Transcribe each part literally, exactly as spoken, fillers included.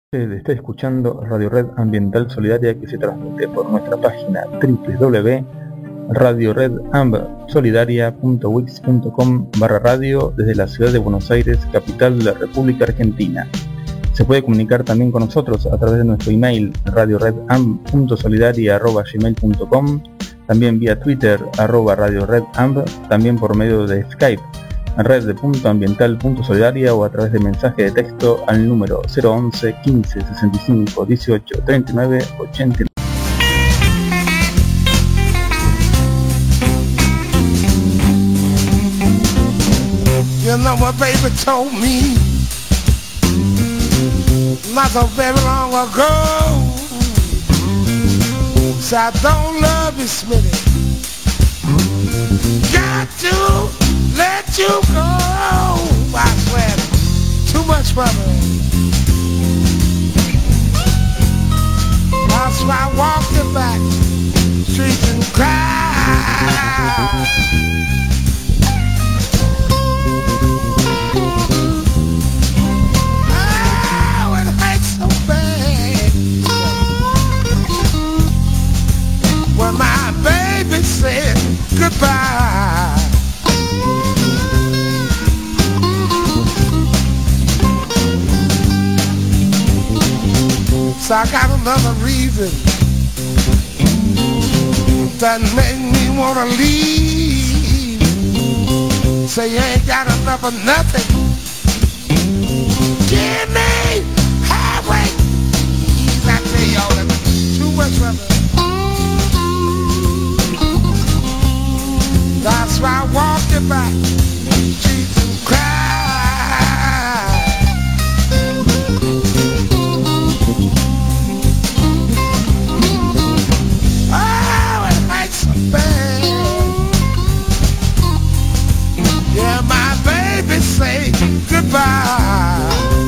Está escuchando Radio Red Ambiental Solidaria, que se transmite por nuestra página doble u doble u doble u punto radio red amb solidaria punto wix punto com barra radio desde la ciudad de Buenos Aires, capital de la República Argentina. Se puede comunicar también con nosotros a través de nuestro email radio red amb punto solidaria arroba gmail punto com, también vía Twitter arroba radio red amb, también por medio de Skype red punto ambiental punto solidaria o a través de mensaje de texto al número cero once quince sesenta y cinco dieciocho treinta y nueve ochenta y nueve. You know what baby told me not so very long ago. Said I don't love you, Smitty. Got to let you go. I swear, too much for me. That's why I walked the back streets and cried. Oh, it hurts so bad when my baby said goodbye. So I got another reason that made me wanna leave. Say you ain't got enough of nothing. Give me highway. I tell y'all that too much of it. That's why I walked it back. Jesus Christ. Yeah, my baby say goodbye.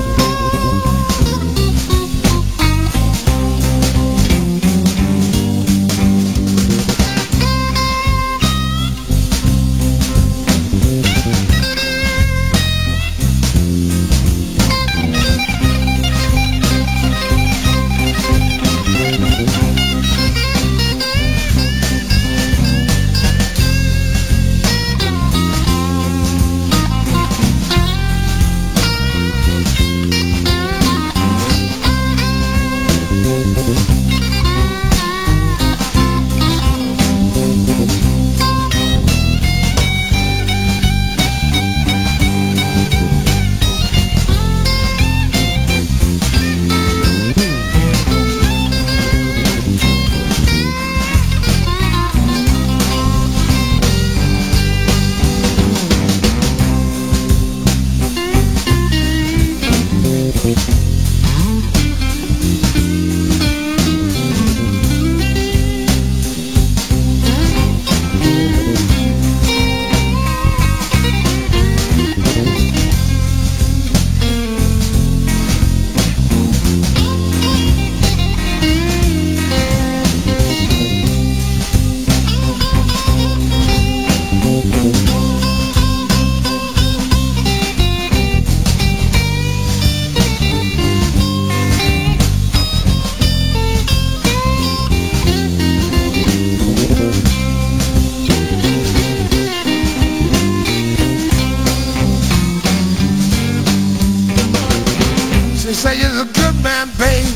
Say you're a good man, baby.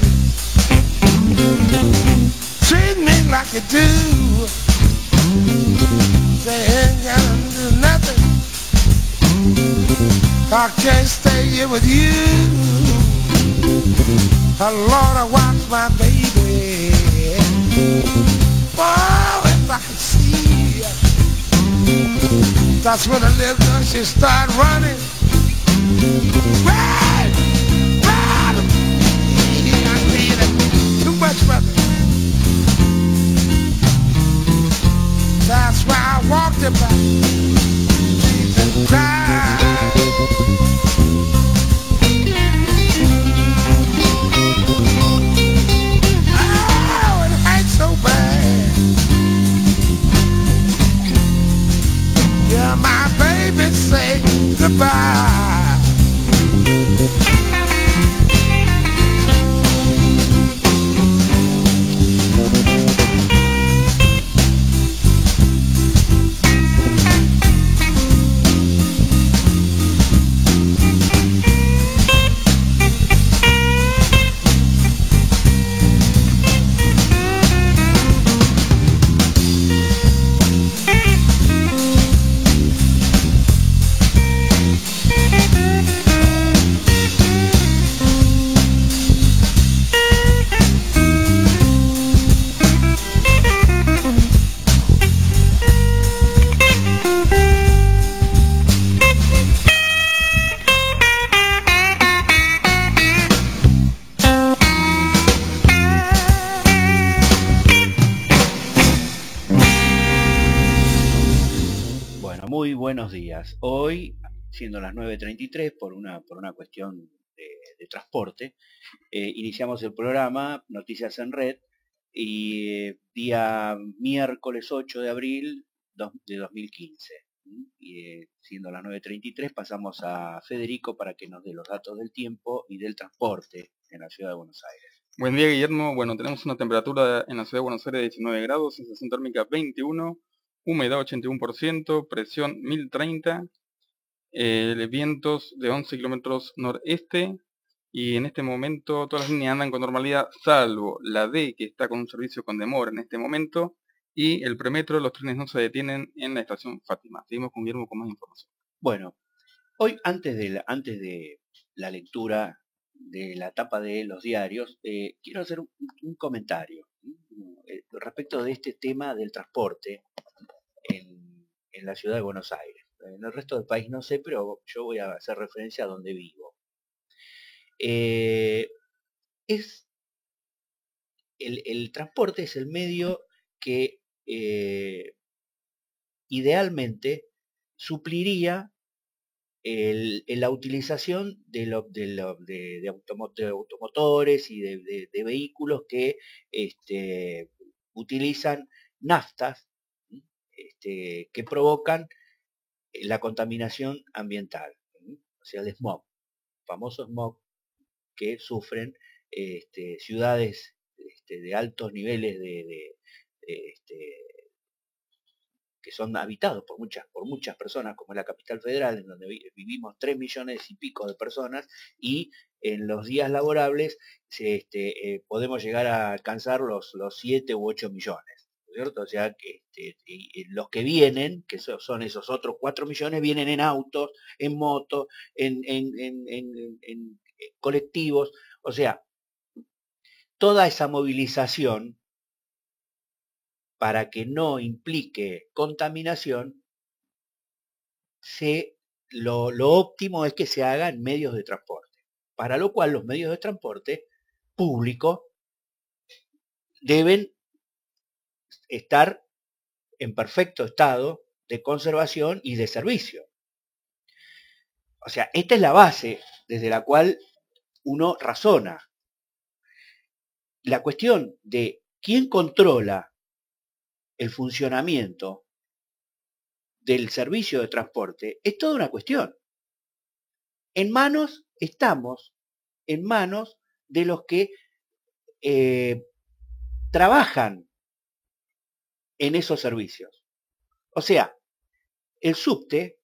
Treat me like you do. Say ain't gotta do nothing. I can't stay here with you. Oh Lord, I watch my baby. Oh, if I could see, that's when the little girl she start running. Run! Brother. That's why I walked it back. Jesus Christ. Oh, it hurts so bad. Yeah, my baby say goodbye. buenos días. Hoy, siendo las nueve treinta y tres, por una, por una cuestión de, de transporte, eh, iniciamos el programa Noticias en Red y eh, día miércoles ocho de abril de dos mil quince. Y eh, siendo las nueve treinta y tres pasamos a Federico para que nos dé los datos del tiempo y del transporte en la ciudad de Buenos Aires. Buen día, Guillermo. Bueno, tenemos una temperatura en la ciudad de Buenos Aires de diecinueve grados, sensación térmica veintiuno, humedad ochenta y uno por ciento, presión mil treinta, eh, vientos de once kilómetros noreste, y en este momento todas las líneas andan con normalidad, salvo la D, que está con un servicio con demora en este momento, y el premetro. Los trenes no se detienen en la estación Fátima. Seguimos con Guillermo con más información. Bueno, hoy antes de la, antes de la lectura de la tapa de los diarios, eh, quiero hacer un, un comentario eh, respecto de este tema del transporte en, en la ciudad de Buenos Aires. En el resto del país no sé, pero yo voy a hacer referencia a donde vivo. Eh, es el, el transporte es el medio que eh, idealmente supliría El, en la utilización de, lo, de, lo, de, de, automo, de automotores y de, de, de vehículos que este, utilizan naftas este, que provocan la contaminación ambiental, o sea, el smog, famoso smog que sufren este, ciudades este, de altos niveles de, de, de este, que son habitados por muchas, por muchas personas, como es la capital federal, en donde vivimos tres millones y pico de personas, y en los días laborables este, eh, podemos llegar a alcanzar los, los siete u ocho millones, ¿cierto? O sea, que este, y los que vienen, que son, son esos otros cuatro millones, vienen en autos, en motos, en, en, en, en, en colectivos, o sea, toda esa movilización para que no implique contaminación, se, lo, lo óptimo es que se haga en medios de transporte, para lo cual los medios de transporte públicos deben estar en perfecto estado de conservación y de servicio. O sea, esta es la base desde la cual uno razona. La cuestión de quién controla el funcionamiento del servicio de transporte es toda una cuestión. En manos, estamos en manos de los que eh, trabajan en esos servicios. O sea, el subte,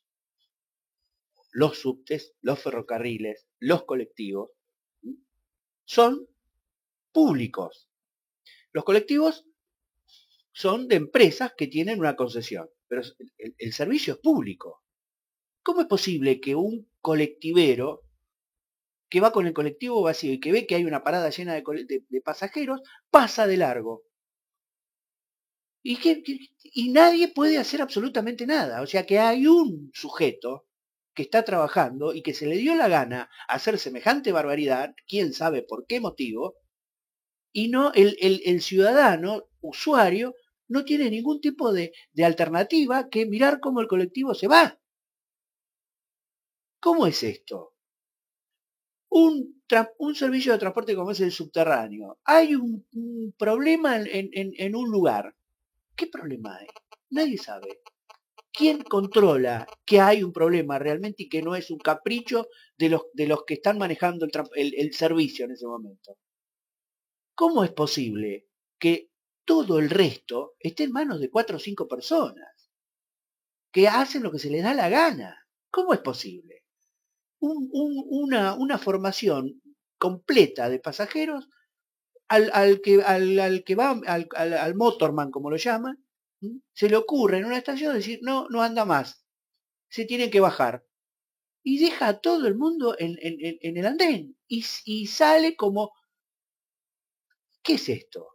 los subtes, los ferrocarriles, los colectivos, son públicos. Los colectivos son de empresas que tienen una concesión, pero el, el servicio es público. ¿Cómo es posible que un colectivero que va con el colectivo vacío y que ve que hay una parada llena de, de, de pasajeros, pasa de largo? Y, que, que, y nadie puede hacer absolutamente nada. O sea que hay un sujeto que está trabajando y que se le dio la gana hacer semejante barbaridad, quién sabe por qué motivo, y no el, el, el ciudadano, usuario, no tiene ningún tipo de, de alternativa que mirar cómo el colectivo se va. ¿Cómo es esto? Un, un servicio de transporte como es el subterráneo. Hay un, un problema en, en, en un lugar. ¿Qué problema hay? Nadie sabe. ¿Quién controla que hay un problema realmente y que no es un capricho de los, de los que están manejando el, el, el servicio en ese momento? ¿Cómo es posible que todo el resto esté en manos de cuatro o cinco personas que hacen lo que se les da la gana? ¿Cómo es posible? Un, un, una, una formación completa de pasajeros al, al, que, al, al que va, al, al, al motorman, como lo llaman, se le ocurre en una estación decir, no, no anda más, se tiene que bajar. Y deja a todo el mundo en, en, en el andén. Y, y sale como, ¿qué es esto?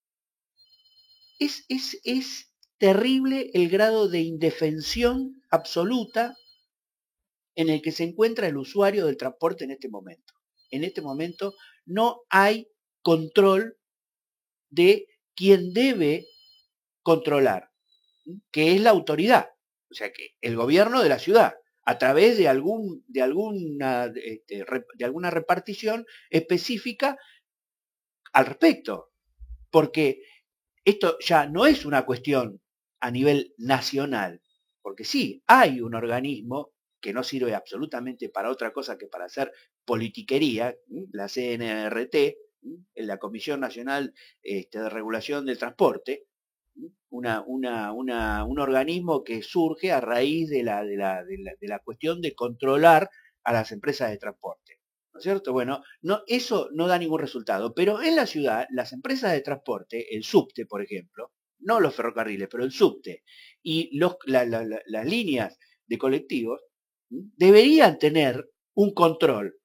Es, es, es terrible el grado de indefensión absoluta en el que se encuentra el usuario del transporte en este momento. En este momento no hay control de quien debe controlar, que es la autoridad. O sea que el gobierno de la ciudad, a través de, algún, de, alguna, este, de alguna repartición específica al respecto. Porque esto ya no es una cuestión a nivel nacional, porque sí, hay un organismo que no sirve absolutamente para otra cosa que para hacer politiquería, la C N R T, la Comisión Nacional este, de Regulación del Transporte, una, una, una, un organismo que surge a raíz de la, de, la, de, la, de la cuestión de controlar a las empresas de transporte. ¿No es cierto? Bueno, no, eso no da ningún resultado, pero en la ciudad las empresas de transporte, el subte, por ejemplo, no los ferrocarriles, pero el subte y los, la, la, la, las líneas de colectivos deberían tener un control.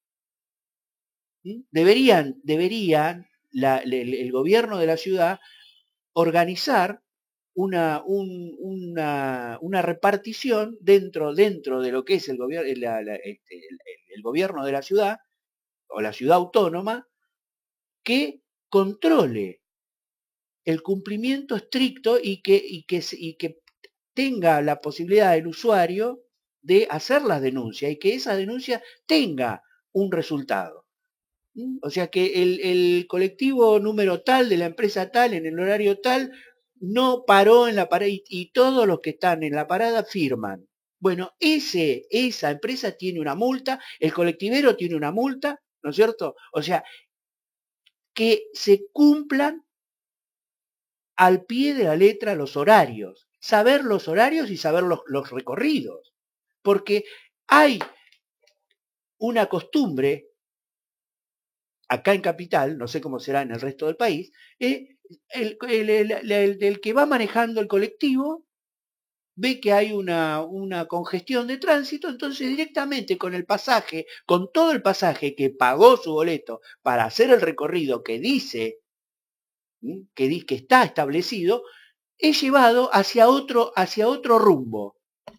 Deberían, deberían la, el, el gobierno de la ciudad organizar una, un, una, una repartición dentro, dentro de lo que es el, gobierno, la, la, este, el, el gobierno de la ciudad o la ciudad autónoma que controle el cumplimiento estricto y que, y que, y que tenga la posibilidad del usuario de hacer las denuncias y que esa denuncia tenga un resultado. O sea que el, el colectivo número tal de la empresa tal en el horario tal no paró en la parada y, y todos los que están en la parada firman. Bueno, ese, esa empresa tiene una multa, el colectivero tiene una multa, ¿no es cierto? O sea, que se cumplan al pie de la letra los horarios, saber los horarios y saber los, los recorridos, porque hay una costumbre acá en Capital, no sé cómo será en el resto del país, eh, el, el, el, el, el que va manejando el colectivo ve que hay una, una congestión de tránsito, entonces directamente con el pasaje, con todo el pasaje que pagó su boleto para hacer el recorrido que dice, que, dice, que está establecido, es llevado hacia otro, hacia otro rumbo,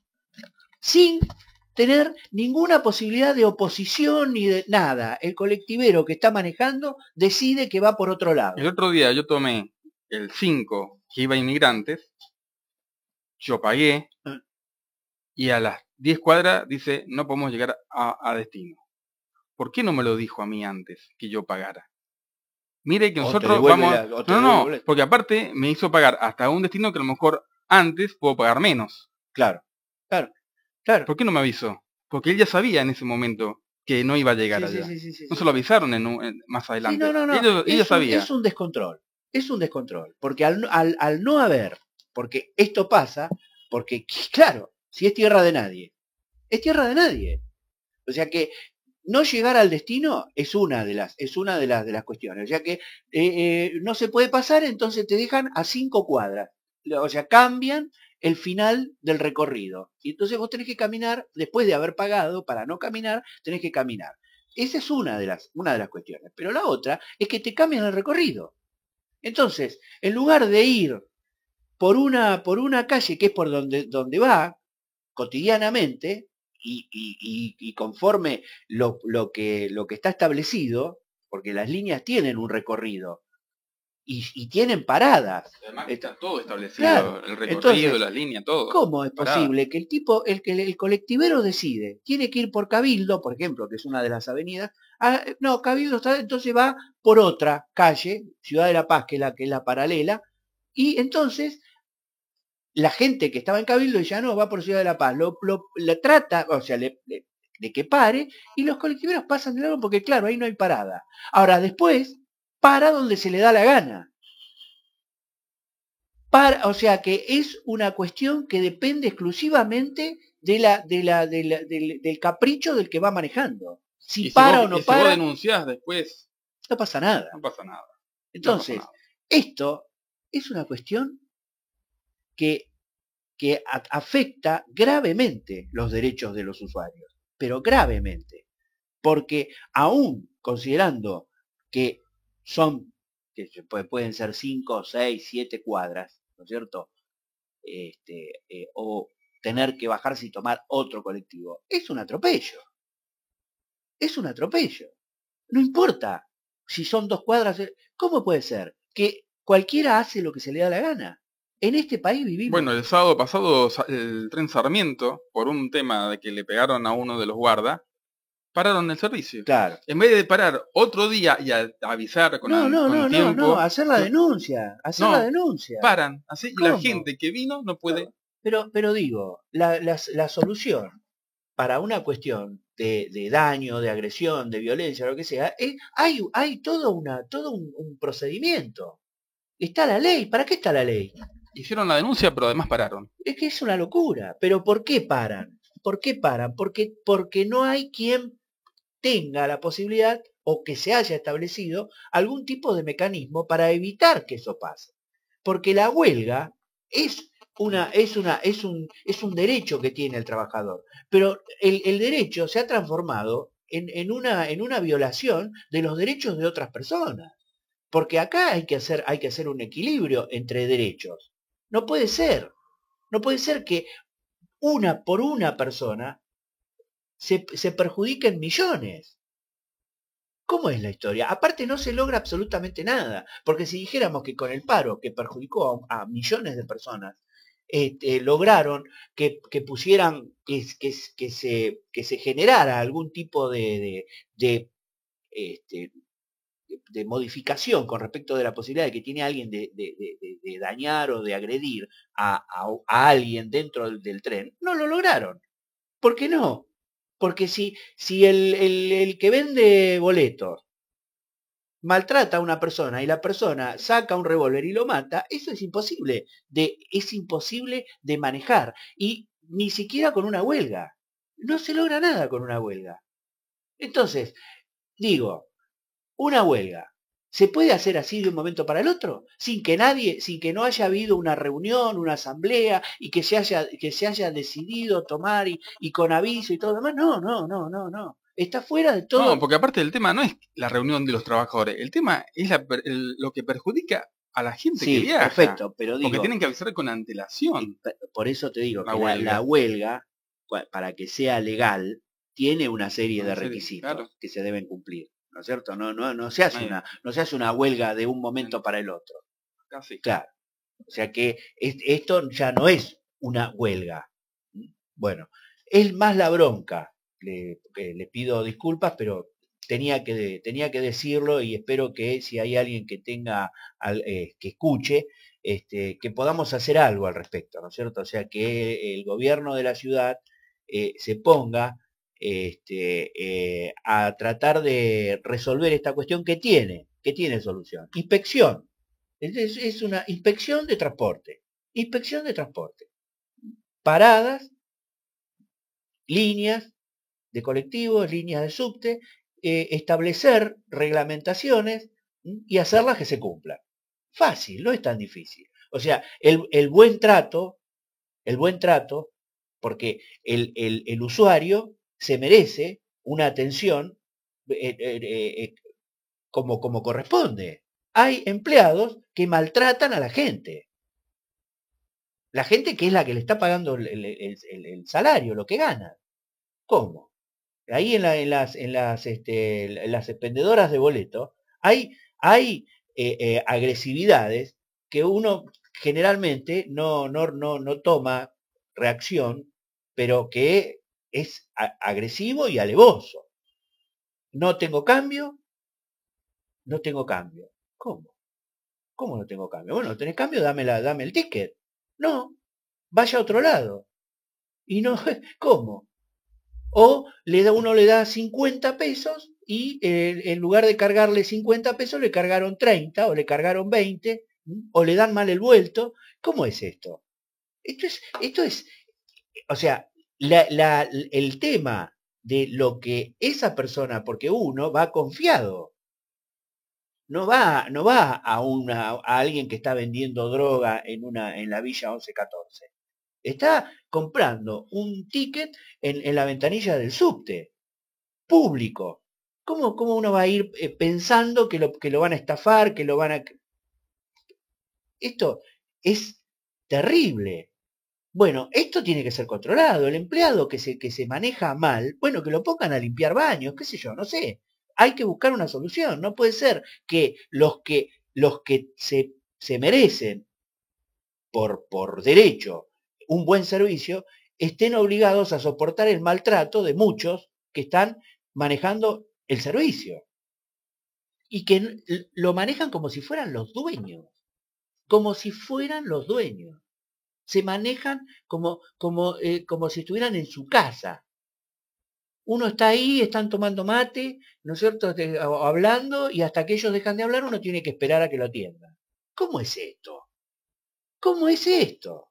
sin tener ninguna posibilidad de oposición ni de nada. El colectivero que está manejando decide que va por otro lado. El otro día yo tomé el cinco que iba a Inmigrantes, yo pagué ah. y a las diez cuadras dice no podemos llegar a, a destino. ¿Por qué no me lo dijo a mí antes que yo pagara? Mire que nosotros vamos... La, no, no, no, porque aparte me hizo pagar hasta un destino que a lo mejor antes puedo pagar menos. Claro, claro. Claro. ¿Por qué no me avisó? Porque él ya sabía en ese momento que no iba a llegar sí, allá. Sí, sí, sí, no sí, se lo avisaron en un, en, más adelante. Sí, no, no, no. Ellos, ellos sabían. Es un descontrol. Es un descontrol. Porque al, al, al no haber, porque esto pasa, porque, claro, si es tierra de nadie, es tierra de nadie. O sea que no llegar al destino es una de las, es una de las, de las cuestiones. O sea que eh, eh, no se puede pasar, entonces te dejan a cinco cuadras. O sea, cambian el final del recorrido. Y entonces vos tenés que caminar, después de haber pagado, para no caminar, tenés que caminar. Esa es una de las, una de las cuestiones. Pero la otra es que te cambian el recorrido. Entonces, en lugar de ir por una, por una calle que es por donde, donde va, cotidianamente, y, y, y, y conforme lo, lo, que, lo que está establecido, porque las líneas tienen un recorrido, Y, y tienen paradas. Además está todo establecido, claro. el recorrido, Entonces, las líneas, todo. ¿cómo es Parada. posible que el tipo, el que el colectivero decide, tiene que ir por Cabildo, por ejemplo, que es una de las avenidas, a, no, Cabildo está, entonces va por otra calle, Ciudad de la Paz, que es la que es la paralela, y entonces la gente que estaba en Cabildo ya no va por Ciudad de la Paz, lo, lo, lo trata, o sea, le, le, de que pare, y los colectiveros pasan de largo porque claro, ahí no hay parada. Ahora, después, para donde se le da la gana. Para, o sea que es una cuestión que depende exclusivamente de la, de la, de la, del, del capricho del que va manejando. Si, y para si vos, o no y si para, vos denunciás después, no pasa nada. No pasa nada. Entonces, no pasa nada. esto es una cuestión que, que a, afecta gravemente los derechos de los usuarios, pero gravemente. Porque aún considerando que son, que pueden ser cinco, seis, siete cuadras, ¿no es cierto? Este, eh, o tener que bajarse y tomar otro colectivo. Es un atropello. Es un atropello. No importa si son dos cuadras. ¿Cómo puede ser que cualquiera hace lo que se le da la gana? En este país vivimos. Bueno, el sábado pasado el tren Sarmiento, por un tema de que le pegaron a uno de los guardas, pararon el servicio. Claro. En vez de parar otro día y a, avisar con, no, an, no, con no, tiempo... No, no, hacer la denuncia, hacer no, la denuncia. Paran, así, y la gente que vino no puede... Pero, pero digo, la, la, la solución para una cuestión de, de daño, de agresión, de violencia, lo que sea, es, hay, hay todo, una, todo un, un procedimiento. Está la ley. ¿Para qué está la ley? Hicieron la denuncia, pero además pararon. Es que es una locura. ¿Pero por qué paran? ¿Por qué paran? Porque, porque no hay quien tenga la posibilidad o que se haya establecido algún tipo de mecanismo para evitar que eso pase. Porque la huelga es una, es una, es un, es un derecho que tiene el trabajador. Pero el, el derecho se ha transformado en, en, una, en una violación de los derechos de otras personas. Porque acá hay que hacer, hay que hacer un equilibrio entre derechos. No puede ser. No puede ser que una por una persona se, se perjudiquen millones. ¿Cómo es la historia? Aparte no se logra absolutamente nada, porque si dijéramos que con el paro que perjudicó a, a millones de personas, este, lograron que, que pusieran, que, que, que, se, que se generara algún tipo de, de, de, este, de, de modificación con respecto de la posibilidad de que tiene alguien de, de, de, de dañar o de agredir a, a, a alguien dentro del, del tren, no lo lograron. ¿Por qué no? Porque si, si el, el, el que vende boletos maltrata a una persona y la persona saca un revólver y lo mata, eso es imposible de, es imposible de manejar. Y ni siquiera con una huelga. No se logra nada con una huelga. Entonces, digo, una huelga, ¿se puede hacer así de un momento para el otro? Sin que nadie, sin que no haya habido una reunión, una asamblea y que se haya, que se haya decidido tomar y, y con aviso y todo lo demás. No, no, no, no, no. Está fuera de todo. No, porque aparte el tema no es la reunión de los trabajadores, el tema es la, el, lo que perjudica a la gente sí, que viaja. Perfecto, pero digo, porque tienen que avisar con antelación. Por eso te digo la que huelga. La, la huelga, para que sea legal, tiene una serie una de serie, requisitos claro. que se deben cumplir. ¿No es cierto? No, no, no, se hace Ahí. una, no se hace una huelga de un momento para el otro. Casi. Claro. O sea que es, esto ya no es una huelga. Bueno, es más la bronca. Le, eh, le pido disculpas, pero tenía que, tenía que decirlo y espero que si hay alguien que tenga, eh, que escuche, este, que podamos hacer algo al respecto, ¿no es cierto? O sea, que el gobierno de la ciudad eh, se ponga este, eh, a tratar de resolver esta cuestión que tiene, que tiene solución. Inspección. Es, es una inspección de transporte. Inspección de transporte. Paradas, líneas de colectivos, líneas de subte, eh, establecer reglamentaciones y hacerlas que se cumplan. Fácil, no es tan difícil. O sea, el, el buen trato, el buen trato, porque el, el, el usuario se merece una atención eh, eh, eh, como, como corresponde. Hay empleados que maltratan a la gente. La gente que es la que le está pagando el, el, el, el salario, lo que gana. ¿Cómo? Ahí en, la, en, las, en, las, este, en las expendedoras de boletos hay, hay eh, eh, agresividades que uno generalmente no, no, no, no toma reacción, pero que es a, agresivo y alevoso. No tengo cambio, no tengo cambio. ¿Cómo? ¿Cómo no tengo cambio? Bueno, ¿tenés cambio? Dame, la, dame el ticket. No, vaya a otro lado. Y no, ¿cómo? O le da, uno le da cincuenta pesos y eh, en lugar de cargarle cincuenta pesos le cargaron treinta o le cargaron veinte o le dan mal el vuelto. ¿Cómo es esto? Esto es, esto es o sea, la, la, el tema de lo que esa persona, porque uno va confiado, no va, no va a, una, a alguien que está vendiendo droga en, una, en la Villa once catorce. Está comprando un ticket en, en la ventanilla del subte, público. ¿Cómo, cómo uno va a ir eh, pensando que lo, que lo van a estafar, que lo van a... Esto es terrible. Bueno, esto tiene que ser controlado. El empleado que se, que se maneja mal, bueno, que lo pongan a limpiar baños, qué sé yo, no sé. Hay que buscar una solución. No puede ser que los que, los que se, se merecen por, por derecho un buen servicio, estén obligados a soportar el maltrato de muchos que están manejando el servicio y que lo manejan como si fueran los dueños, como si fueran los dueños. Se manejan como, como, eh, como si estuvieran en su casa. Uno está ahí, están tomando mate, ¿no es cierto?, hablando, y hasta que ellos dejan de hablar uno tiene que esperar a que lo atiendan. ¿Cómo es esto? ¿Cómo es esto?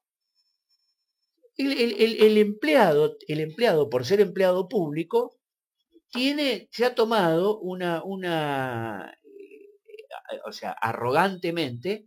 El, el, el, el empleado, el empleado, por ser empleado público, tiene, se ha tomado una, una eh, o sea, arrogantemente,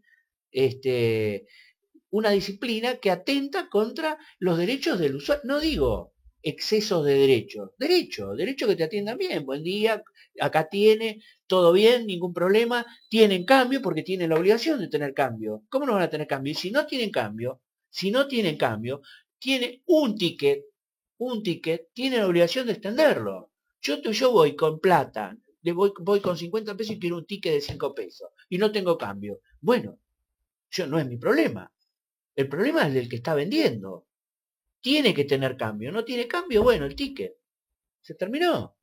este, una disciplina que atenta contra los derechos del usuario. No digo excesos de derechos, derecho, derecho que te atiendan bien, buen día, acá tiene, todo bien, ningún problema, tienen cambio porque tienen la obligación de tener cambio. ¿Cómo no van a tener cambio? Y si no tienen cambio, si no tienen cambio, tiene un ticket, un ticket, tiene la obligación de extenderlo. Yo, yo voy con plata, le voy, voy con cincuenta pesos y quiero un ticket de cinco pesos y no tengo cambio. Bueno, yo no es mi problema. El problema es el del que está vendiendo. Tiene que tener cambio. No tiene cambio, bueno, el ticket. Se terminó.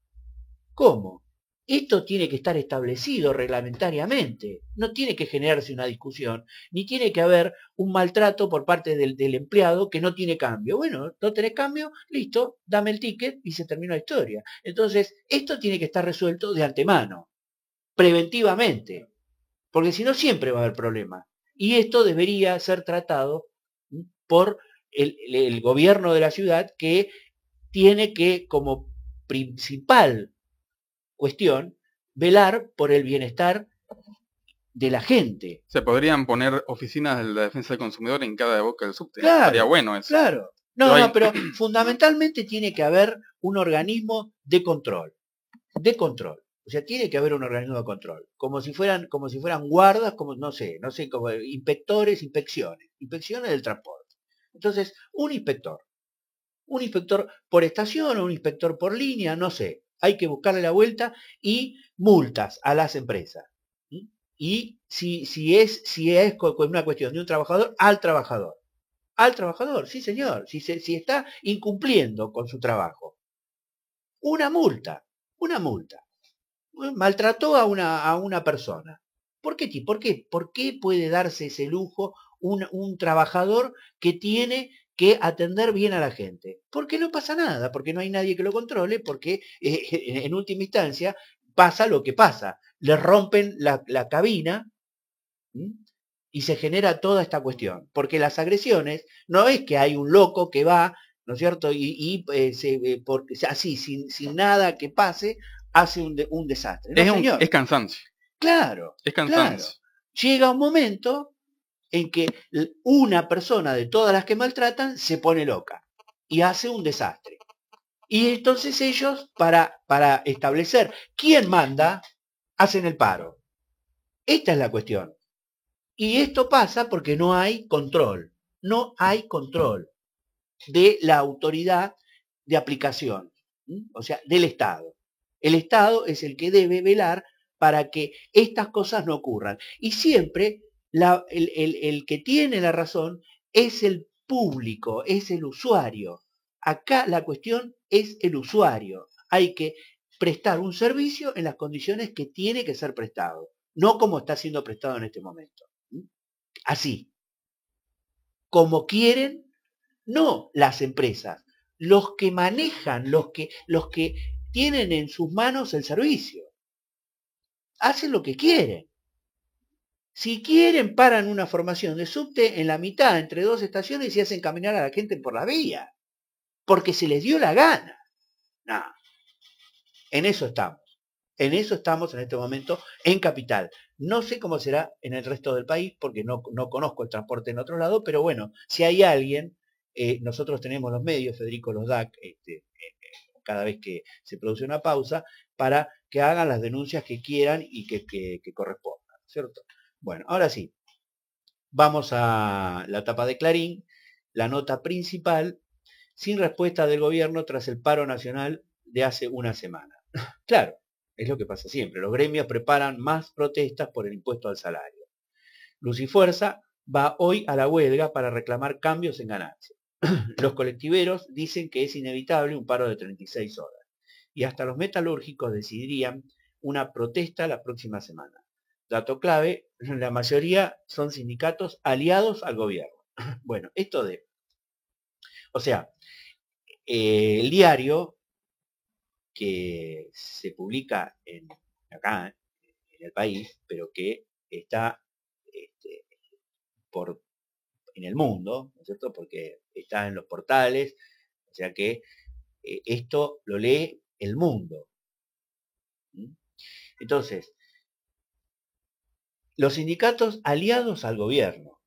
¿Cómo? Esto tiene que estar establecido reglamentariamente. No tiene que generarse una discusión, ni tiene que haber un maltrato por parte del, del empleado que no tiene cambio. Bueno, no tenés cambio, listo, dame el ticket y se terminó la historia. Entonces, esto tiene que estar resuelto de antemano, preventivamente, porque si no siempre va a haber problemas. Y esto debería ser tratado por el, el gobierno de la ciudad, que tiene que, como principal cuestión, velar por el bienestar de la gente. Se podrían poner oficinas de la defensa del consumidor en cada boca del subte. Claro, estaría bueno eso. Claro. No, pero no, hay... pero fundamentalmente tiene que haber un organismo de control. De control. O sea, tiene que haber un organismo de control. Como si fueran, como si fueran guardas, como no sé, no sé, como inspectores, inspecciones. Inspecciones del transporte. Entonces, un inspector. Un inspector por estación o un inspector por línea, no sé. Hay que buscarle la vuelta y multas a las empresas. ¿Sí? Y si, si, es, si es con una cuestión de un trabajador, al trabajador. Al trabajador, sí señor. Si, se, si está incumpliendo con su trabajo. Una multa. Una multa. Maltrató a una, a una persona. ¿Por qué, ¿Por qué? ¿Por qué puede darse ese lujo un, un trabajador que tiene que atender bien a la gente? Porque no pasa nada, porque no hay nadie que lo controle, porque eh, en última instancia pasa lo que pasa. Le rompen la, la cabina, ¿sí? Y se genera toda esta cuestión. Porque las agresiones no es que hay un loco que va, ¿no es cierto? Y, y eh, se, eh, porque, así, sin, sin nada que pase, hace un, de, un desastre. No, es, un, señor. es cansancio. Claro. Es cansancio. Claro. Llega un momento en que una persona de todas las que maltratan se pone loca y hace un desastre. Y entonces ellos, para, para establecer quién manda, hacen el paro. Esta es la cuestión. Y esto pasa porque no hay control. No hay control de la autoridad de aplicación, ¿sí? O sea, del Estado. El Estado es el que debe velar para que estas cosas no ocurran. Y siempre la, el, el, el que tiene la razón es el público, es el usuario. Acá la cuestión es el usuario. Hay que prestar un servicio en las condiciones que tiene que ser prestado, no como está siendo prestado en este momento. Así. Como quieren, no las empresas, los que manejan, los que, los que tienen en sus manos el servicio. Hacen lo que quieren. Si quieren, paran una formación de subte en la mitad, entre dos estaciones, y hacen caminar a la gente por la vía. Porque se les dio la gana. No. En eso estamos. En eso estamos en este momento en Capital. No sé cómo será en el resto del país, porque no, no conozco el transporte en otro lado, pero bueno, si hay alguien, eh, nosotros tenemos los medios, Federico los da este, eh, cada vez que se produce una pausa, para que hagan las denuncias que quieran y que, que, que correspondan, ¿cierto? Bueno, ahora sí, vamos a la tapa de Clarín, la nota principal, sin respuesta del gobierno tras el paro nacional de hace una semana. Claro, es lo que pasa siempre, los gremios preparan más protestas por el impuesto al salario. Luz y Fuerza va hoy a la huelga para reclamar cambios en ganancias. Los colectiveros dicen que es inevitable un paro de treinta y seis horas. Y hasta los metalúrgicos decidirían una protesta la próxima semana. Dato clave, la mayoría son sindicatos aliados al gobierno. Bueno, esto de... O sea, eh, el diario que se publica en, acá en el país, pero que está este, por, en el mundo, ¿no es cierto? Porque está en los portales, o sea que eh, esto lo lee el mundo. ¿Mm? Entonces, los sindicatos aliados al gobierno,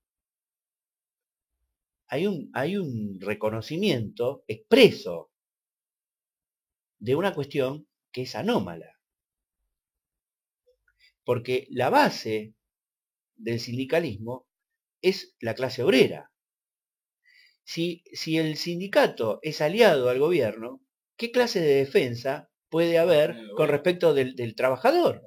hay un, hay un reconocimiento expreso de una cuestión que es anómala. Porque la base del sindicalismo es la clase obrera. Si, si el sindicato es aliado al gobierno, ¿qué clase de defensa puede haber con respecto del, del trabajador?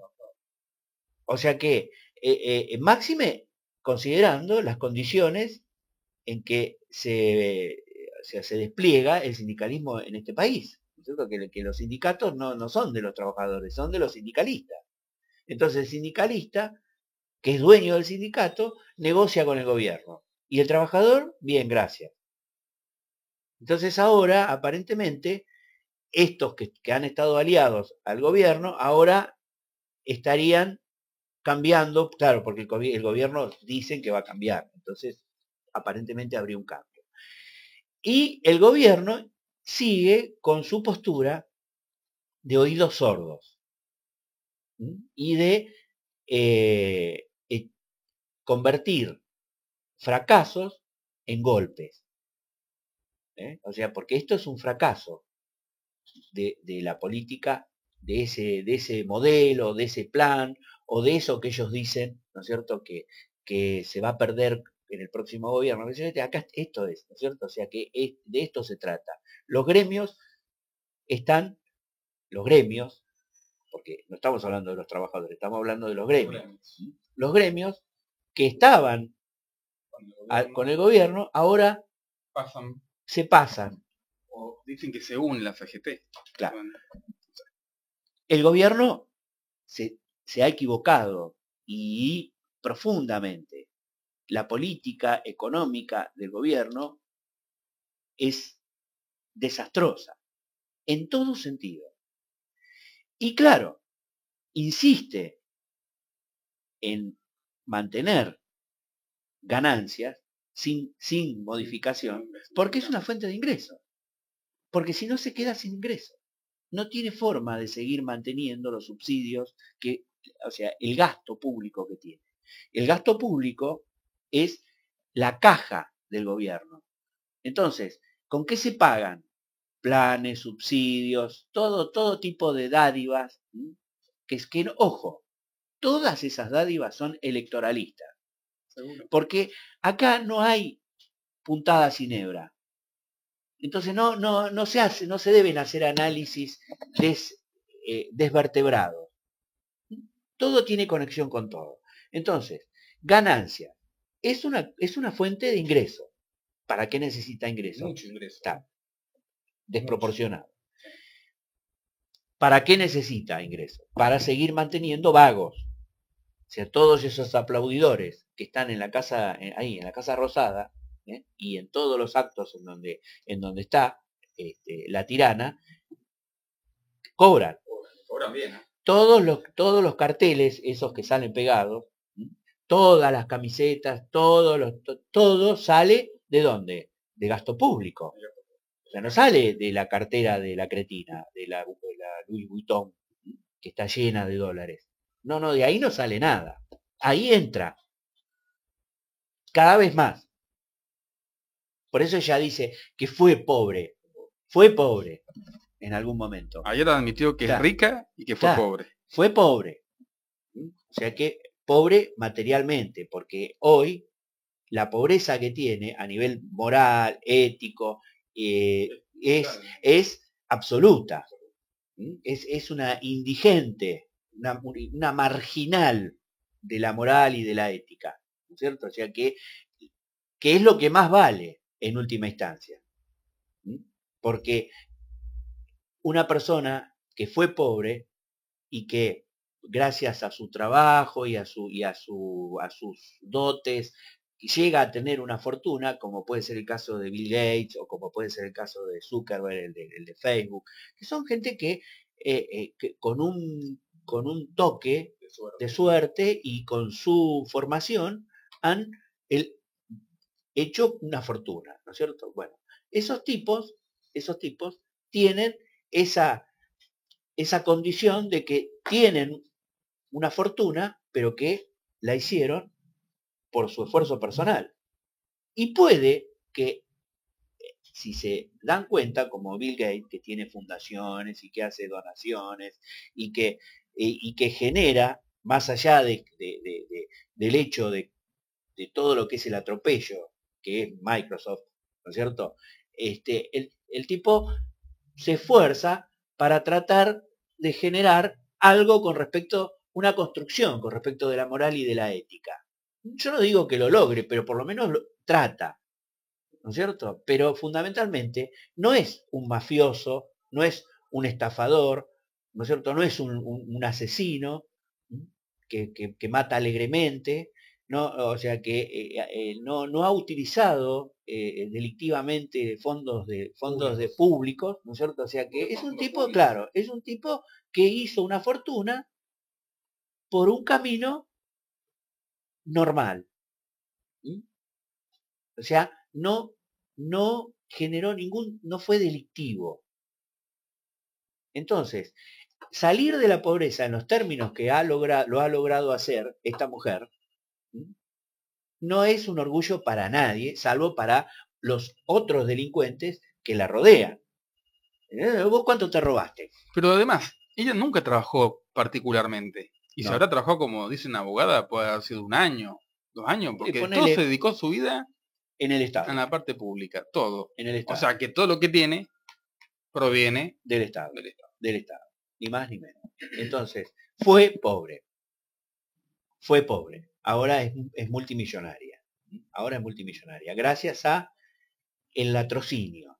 O sea que, eh, eh, máxime considerando las condiciones en que se, o sea, se despliega el sindicalismo en este país. ¿No es cierto? Que, que los sindicatos no, no son de los trabajadores, son de los sindicalistas. Entonces el sindicalista, que es dueño del sindicato, negocia con el gobierno. Y el trabajador, bien, gracias. Entonces ahora, aparentemente, estos que, que han estado aliados al gobierno, ahora estarían cambiando, claro, porque el, el gobierno dicen que va a cambiar. Entonces, aparentemente habría un cambio. Y el gobierno sigue con su postura de oídos sordos. ¿Mm? Y de eh, eh, convertir fracasos en golpes. ¿Eh? O sea, porque esto es un fracaso de, de la política, de ese, de ese modelo, de ese plan, o de eso que ellos dicen, ¿no es cierto?, que, que se va a perder en el próximo gobierno. Acá esto es, ¿no es cierto? O sea, que es, de esto se trata. Los gremios están, los gremios, porque no estamos hablando de los trabajadores, estamos hablando de los gremios. Los gremios que estaban a, con el gobierno, ahora pasan. se pasan. O dicen que se unen la C G T. Claro. El gobierno se, se ha equivocado y profundamente. La política económica del gobierno es desastrosa en todo sentido. Y claro, insiste en mantener ganancias sin, sin modificación, porque es una fuente de ingreso. Porque si no se queda sin ingreso. No tiene forma de seguir manteniendo los subsidios, que, o sea, el gasto público que tiene. El gasto público es la caja del gobierno. Entonces, ¿con qué se pagan? Planes, subsidios, todo, todo tipo de dádivas, ¿sí? Que es que, ojo, todas esas dádivas son electoralistas. ¿Seguro? Porque acá no hay puntada sin hebra. Entonces no, no, no, se hace, no se deben hacer análisis des, eh, desvertebrados. Todo tiene conexión con todo. Entonces, ganancia es una, es una fuente de ingreso. ¿Para qué necesita ingreso? Mucho ingreso. Está desproporcionado. ¿Para qué necesita ingreso? Para seguir manteniendo vagos. O sea, todos esos aplaudidores que están en la casa, ahí, en la Casa Rosada, ¿eh? Y en todos los actos en donde, en donde está este, la tirana, cobran. Cobran bien, ¿eh? Todos los, todos los carteles, esos que salen pegados, ¿eh? Todas las camisetas, todo, los, to, todo sale ¿de dónde? De gasto público. O sea, no sale de la cartera de la cretina, de la, de la Louis Vuitton, que está llena de dólares. No, no, de ahí no sale nada. Ahí entra. Cada vez más. Por eso ella dice que fue pobre. Fue pobre en algún momento. Ayer admitió que Está. es rica y que fue Está. pobre. Fue pobre. O sea que pobre materialmente, porque hoy la pobreza que tiene a nivel moral, ético, eh, es, es absoluta. Es, es una indigente, una, una marginal de la moral y de la ética. ¿No es cierto? O sea que que es lo que más vale en última instancia. ¿Mm? Porque una persona que fue pobre y que gracias a su trabajo y a, su, y a, su, a sus dotes llega a tener una fortuna, como puede ser el caso de Bill Gates o como puede ser el caso de Zuckerberg, el de, el de Facebook, que son gente que, eh, eh, que con, un, con un toque de suerte. de suerte y con su formación han el, hecho una fortuna, ¿no es cierto? Bueno, esos tipos, esos tipos tienen esa, esa condición de que tienen una fortuna, pero que la hicieron por su esfuerzo personal. Y puede que, si se dan cuenta, como Bill Gates, que tiene fundaciones y que hace donaciones y que, y, y que genera, más allá de, de, de, de, del hecho de, de todo lo que es el atropello, que es Microsoft, ¿no es cierto? Este, el, el tipo se esfuerza para tratar de generar algo con respecto, una construcción con respecto de la moral y de la ética. Yo no digo que lo logre, pero por lo menos lo trata, ¿no es cierto? Pero fundamentalmente no es un mafioso, no es un estafador, ¿no es cierto? No es un, un, un asesino que, que, que, mata alegremente, ¿no? O sea que eh, eh, no, no ha utilizado eh, delictivamente fondos de fondos de públicos, ¿no es cierto? O sea que es un tipo, claro, es un tipo que hizo una fortuna por un camino normal. ¿Mm? O sea, no, no generó ningún, no fue delictivo. Entonces, salir de la pobreza en los términos que ha logrado, lo ha logrado hacer esta mujer, no es un orgullo para nadie, salvo para los otros delincuentes que la rodean. ¿Vos cuánto te robaste? Pero además, ella nunca trabajó particularmente. Y No. si habrá trabajado, como dice una abogada, puede haber sido un año, dos años, porque ponele, todo se dedicó su vida en el Estado. En la parte pública, todo. En el Estado. O sea que todo lo que tiene proviene del Estado. Del Estado. Del Estado. Ni más ni menos. Entonces, fue pobre. Fue pobre. Ahora es, es multimillonaria. Ahora es multimillonaria. Gracias a el latrocinio.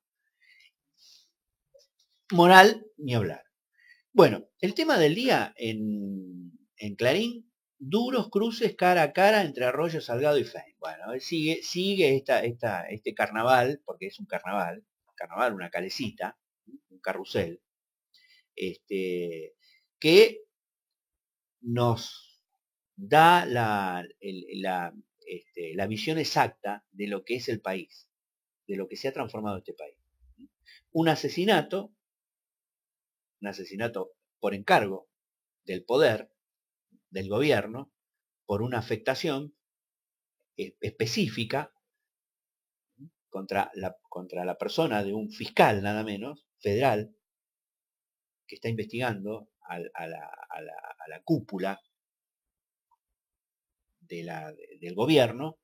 Moral, ni hablar. Bueno, el tema del día en, en Clarín, duros cruces cara a cara entre Arroyo Salgado y Fein. Bueno, sigue, sigue esta, esta, este carnaval, porque es un carnaval, carnaval, una calecita, un carrusel, este, que nos da la, el, la, este, la visión exacta de lo que es el país, de lo que se ha transformado este país. Un asesinato, un asesinato por encargo del poder, del gobierno, por una afectación específica contra la, contra la persona de un fiscal, nada menos, federal, que está investigando a, a, la, a, la, a la cúpula de la, de, del gobierno,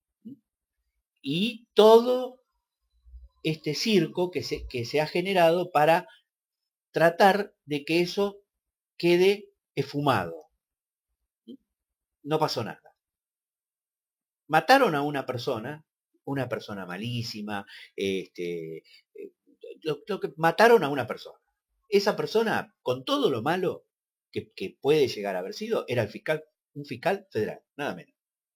y todo este circo que se, que se ha generado para tratar de que eso quede esfumado. No pasó nada. Mataron a una persona, una persona malísima, este, lo, lo que mataron a una persona. Esa persona, con todo lo malo que, que puede llegar a haber sido, era el fiscal, un fiscal federal, nada menos.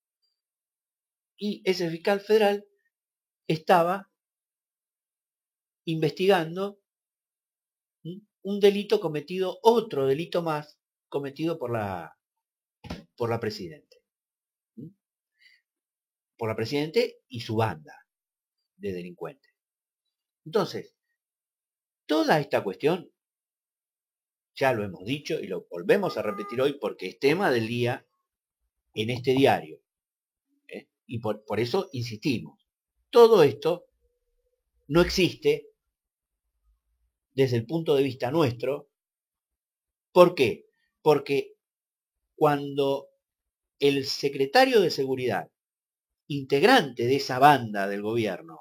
Y ese fiscal federal estaba investigando un delito cometido, otro delito más, cometido por la, por la Presidente. Por la Presidente y su banda de delincuentes. Entonces, toda esta cuestión, ya lo hemos dicho y lo volvemos a repetir hoy porque es tema del día en este diario. ¿eh? Y por, por eso insistimos. Todo esto no existe desde el punto de vista nuestro. ¿Por qué? Porque cuando el secretario de Seguridad, integrante de esa banda del gobierno,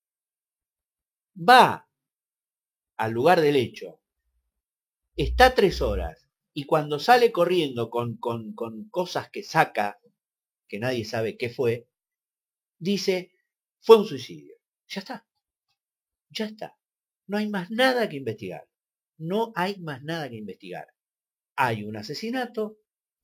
va al lugar del hecho, está tres horas, y cuando sale corriendo con, con, con cosas que saca, que nadie sabe qué fue, dice, fue un suicidio. Ya está. Ya está. No hay más nada que investigar. No hay más nada que investigar. Hay un asesinato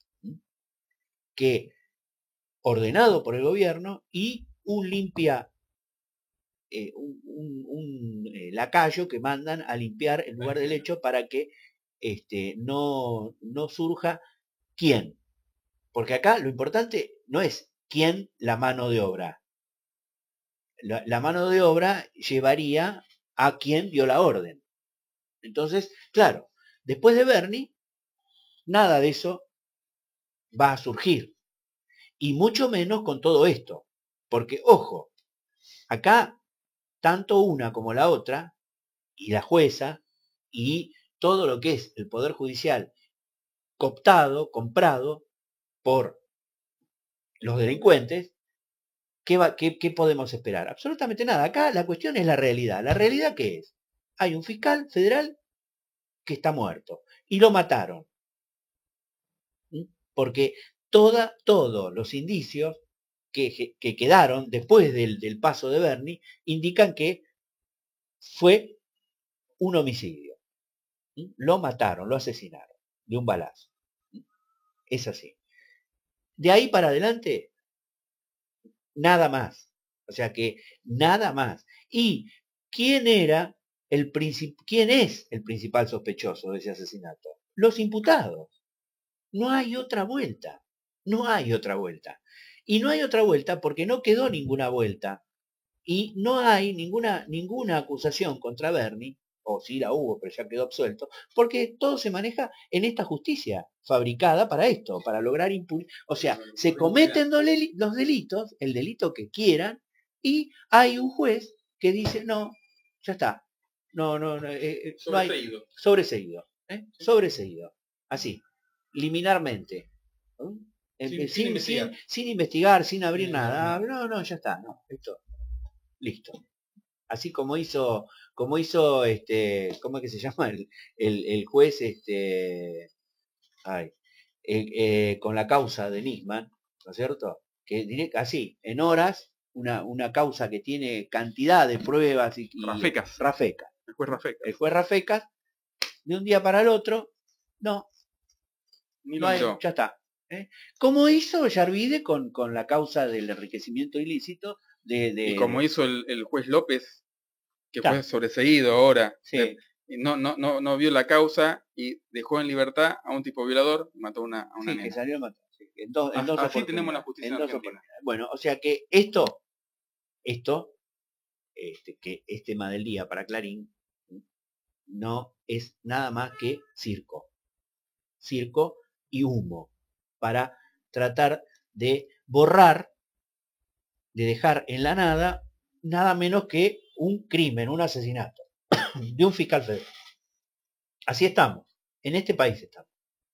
que ordenado por el gobierno y un limpia, eh, un, un, un eh, lacayo que mandan a limpiar el lugar del hecho para que este, no, no surja quién. Porque acá lo importante no es quién la mano de obra. La, la mano de obra llevaría a quien dio la orden. Entonces, claro, después de Bernie, nada de eso va a surgir. Y mucho menos con todo esto. Porque, ojo, acá tanto una como la otra, y la jueza, y todo lo que es el Poder Judicial cooptado, comprado por los delincuentes, ¿qué, va, qué, qué podemos esperar? Absolutamente nada. Acá la cuestión es la realidad. ¿La realidad qué es? Hay un fiscal federal que está muerto y lo mataron. ¿Mm? Porque toda, todos los indicios que, que quedaron después del, del paso de Bernie indican que fue un homicidio. ¿Mm? Lo mataron, lo asesinaron de un balazo. ¿Mm? Es así. De ahí para adelante, nada más. O sea que nada más. ¿Y quién era el princip- quién es el principal sospechoso de ese asesinato? Los imputados. No hay otra vuelta. No hay otra vuelta. Y no hay otra vuelta porque no quedó ninguna vuelta. Y no hay ninguna, ninguna acusación contra Bernie, o si la hubo, pero ya quedó absuelto, porque todo se maneja en esta justicia fabricada para esto, para lograr impunidad. O sea, se cometen los delitos, el delito que quieran, y hay un juez que dice, no, ya está, no, no, no, eh, no hay sobreseído, ¿eh? Sobreseído, así, liminarmente. ¿No? Sin, sin, sin, investigar. Sin, sin investigar, sin abrir sin nada. nada. No, no, ya está, no, esto. Listo. Así como hizo, como hizo este, ¿cómo es que se llama? El, el, el juez, este, ay, eh, eh, con la causa de Nisman, ¿no es cierto? Que directo, así, en horas, una, una causa que tiene cantidad de pruebas y, y Rafecas. Rafecas. El juez Rafecas. El juez Rafecas, de un día para el otro, no, Ni no lo hay, miró. ya está. ¿eh? Como hizo Yarvide con, con la causa del enriquecimiento ilícito de, de... Y como hizo el, el juez López, que fue sobreseído ahora, sí. no, no, no, no vio la causa y dejó en libertad a un tipo violador y mató a una, a una sí, nena. Que salió a matar. Sí. En dos, en dos Así tenemos la justicia en, en Argentina. Bueno, o sea que esto, esto, este, que es tema del día para Clarín, no es nada más que circo. Circo y humo. Para tratar de borrar, de dejar en la nada, nada menos que un crimen, un asesinato de un fiscal federal. Así estamos. En este país estamos.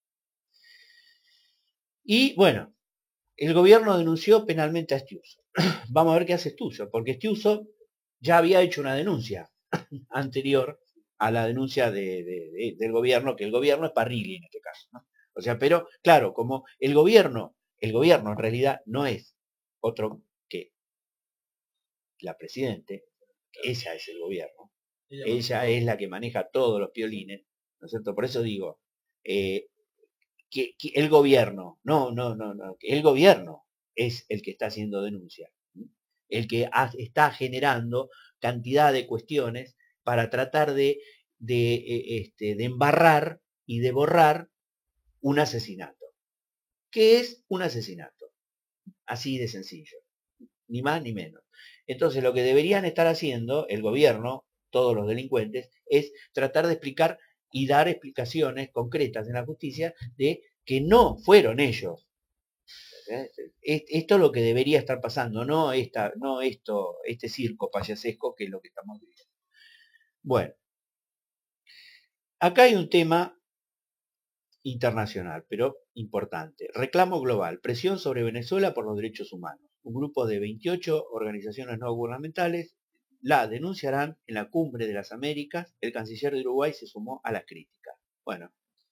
Y bueno, el gobierno denunció penalmente a Estiuso. Vamos a ver qué hace Estiuso, porque Estiuso ya había hecho una denuncia anterior a la denuncia de, de, de, del gobierno, que el gobierno es Parrilli en este caso, ¿no? O sea, pero claro, como el gobierno, el gobierno en realidad no es otro que la presidente, ella es el gobierno, ella, ella es la que maneja todos los piolines, ¿no es cierto? Por eso digo, eh, que, que el gobierno, no, no, no, no, el gobierno es el que está haciendo denuncia, ¿sí? El que ha, está generando cantidad de cuestiones para tratar de, de, este, de embarrar y de borrar un asesinato. ¿Qué es un asesinato? Así de sencillo, ni más ni menos. Entonces lo que deberían estar haciendo el gobierno, todos los delincuentes, es tratar de explicar y dar explicaciones concretas en la justicia de que no fueron ellos. Esto es lo que debería estar pasando, no, esta, no esto, este circo payasesco que es lo que estamos viviendo. Bueno, acá hay un tema internacional, pero importante. Reclamo global, presión sobre Venezuela por los derechos humanos. Un grupo de veintiocho organizaciones no gubernamentales la denunciarán en la Cumbre de las Américas. El canciller de Uruguay se sumó a las críticas. Bueno,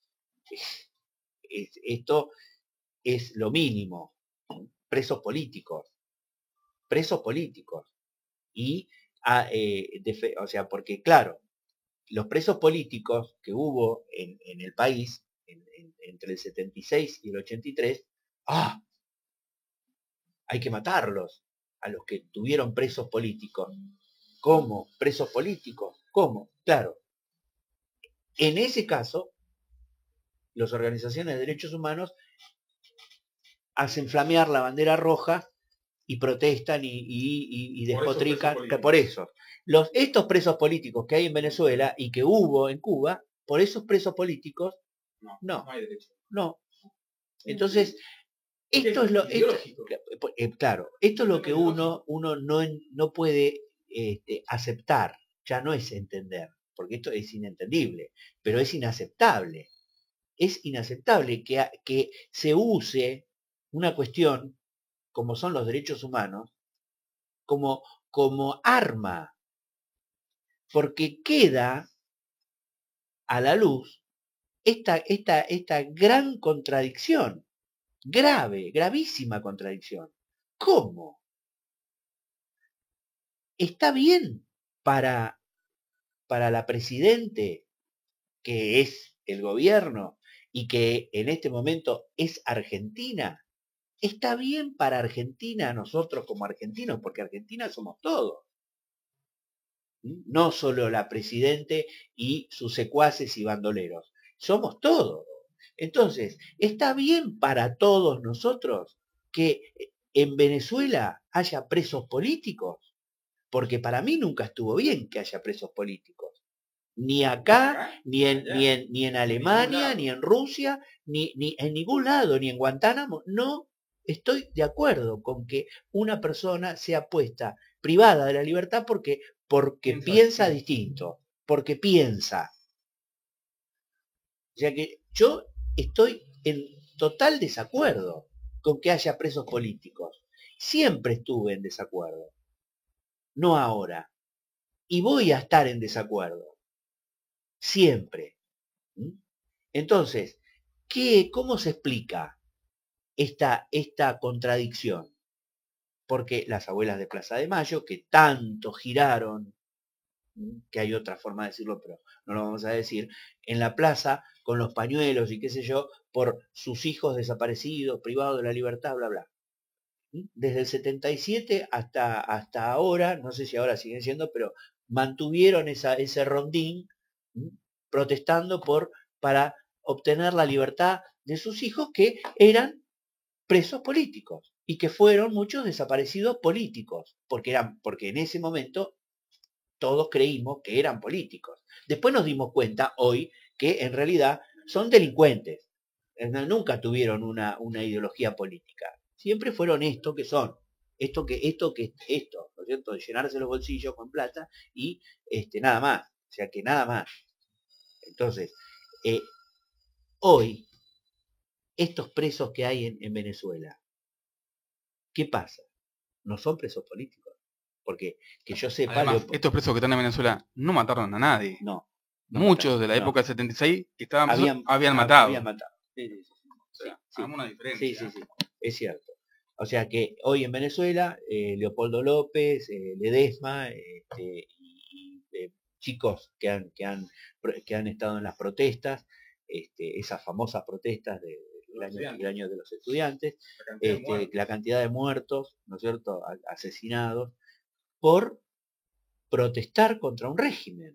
es, esto es lo mínimo. Presos políticos. Presos políticos. y, a, eh, o sea, porque claro, los presos políticos que hubo en, en el país en, en, entre el setenta y seis y el ochenta y tres, ¡ah! Hay que matarlos, a los que tuvieron presos políticos. ¿Cómo? ¿Presos políticos? ¿Cómo? Claro. En ese caso, las organizaciones de derechos humanos hacen flamear la bandera roja y protestan y, y, y, y despotrican por, por eso. Los, estos presos políticos que hay en Venezuela y que hubo en Cuba, por esos presos políticos, no, no, no hay derecho. No. Entonces, esto es lo, esto, claro, esto es lo que uno, uno no, no puede este, aceptar, ya no es entender, porque esto es inentendible, pero es inaceptable. Es inaceptable que, que se use una cuestión como son los derechos humanos como, como arma, porque queda a la luz esta, esta, esta gran contradicción, grave, gravísima contradicción. ¿Cómo? Está bien para, para la presidente, que es el gobierno y que en este momento es Argentina. Está bien para Argentina, nosotros como argentinos, porque Argentina somos todos. No solo la presidente y sus secuaces y bandoleros. Somos todos. Entonces, está bien para todos nosotros que en Venezuela haya presos políticos, porque para mí nunca estuvo bien que haya presos políticos. Ni acá, ni en, ni en, ni en Alemania, ni en Rusia, ni, ni en ningún lado, ni en Guantánamo. No estoy de acuerdo con que una persona sea puesta privada de la libertad porque, porque piensa, piensa distinto, porque piensa. O sea que yo estoy en total desacuerdo con que haya presos políticos. Siempre estuve en desacuerdo, no ahora. Y voy a estar en desacuerdo. Siempre. Entonces, ¿qué, ¿cómo se explica esta, esta contradicción? Porque las abuelas de Plaza de Mayo, que tanto giraron, que hay otra forma de decirlo, pero no lo vamos a decir, en la plaza con los pañuelos y qué sé yo, por sus hijos desaparecidos, privados de la libertad, bla, bla. Desde el setenta y siete hasta, hasta ahora, no sé si ahora siguen siendo, pero mantuvieron esa, ese rondín protestando por, para obtener la libertad de sus hijos que eran presos políticos y que fueron muchos desaparecidos políticos, porque, eran, porque en ese momento todos creímos que eran políticos. Después nos dimos cuenta hoy que en realidad son delincuentes. Nunca tuvieron una, una ideología política. Siempre fueron esto que son. Esto que, esto que, esto, ¿no es cierto? De llenarse los bolsillos con plata y este, nada más. O sea que nada más. Entonces, eh, hoy, estos presos que hay en, en Venezuela, ¿qué pasa? No son presos políticos. Porque, que yo sepa... Además, lo... estos presos que están en Venezuela no mataron a nadie. No. no Muchos mataron, de la no. época del setenta y seis que estaban presos habían, habían matado. Habían matado. Sí, sí, sí. O sea, sí, sí. una diferencia. Sí, sí, sí. Es cierto. O sea que hoy en Venezuela, eh, Leopoldo López, eh, Ledesma, este, y, y eh, chicos que han, que, han, que han estado en las protestas, este, esas famosas protestas de, del año, el año de los estudiantes, la cantidad, este, de la cantidad de muertos, ¿no es cierto?, asesinados, por protestar contra un régimen.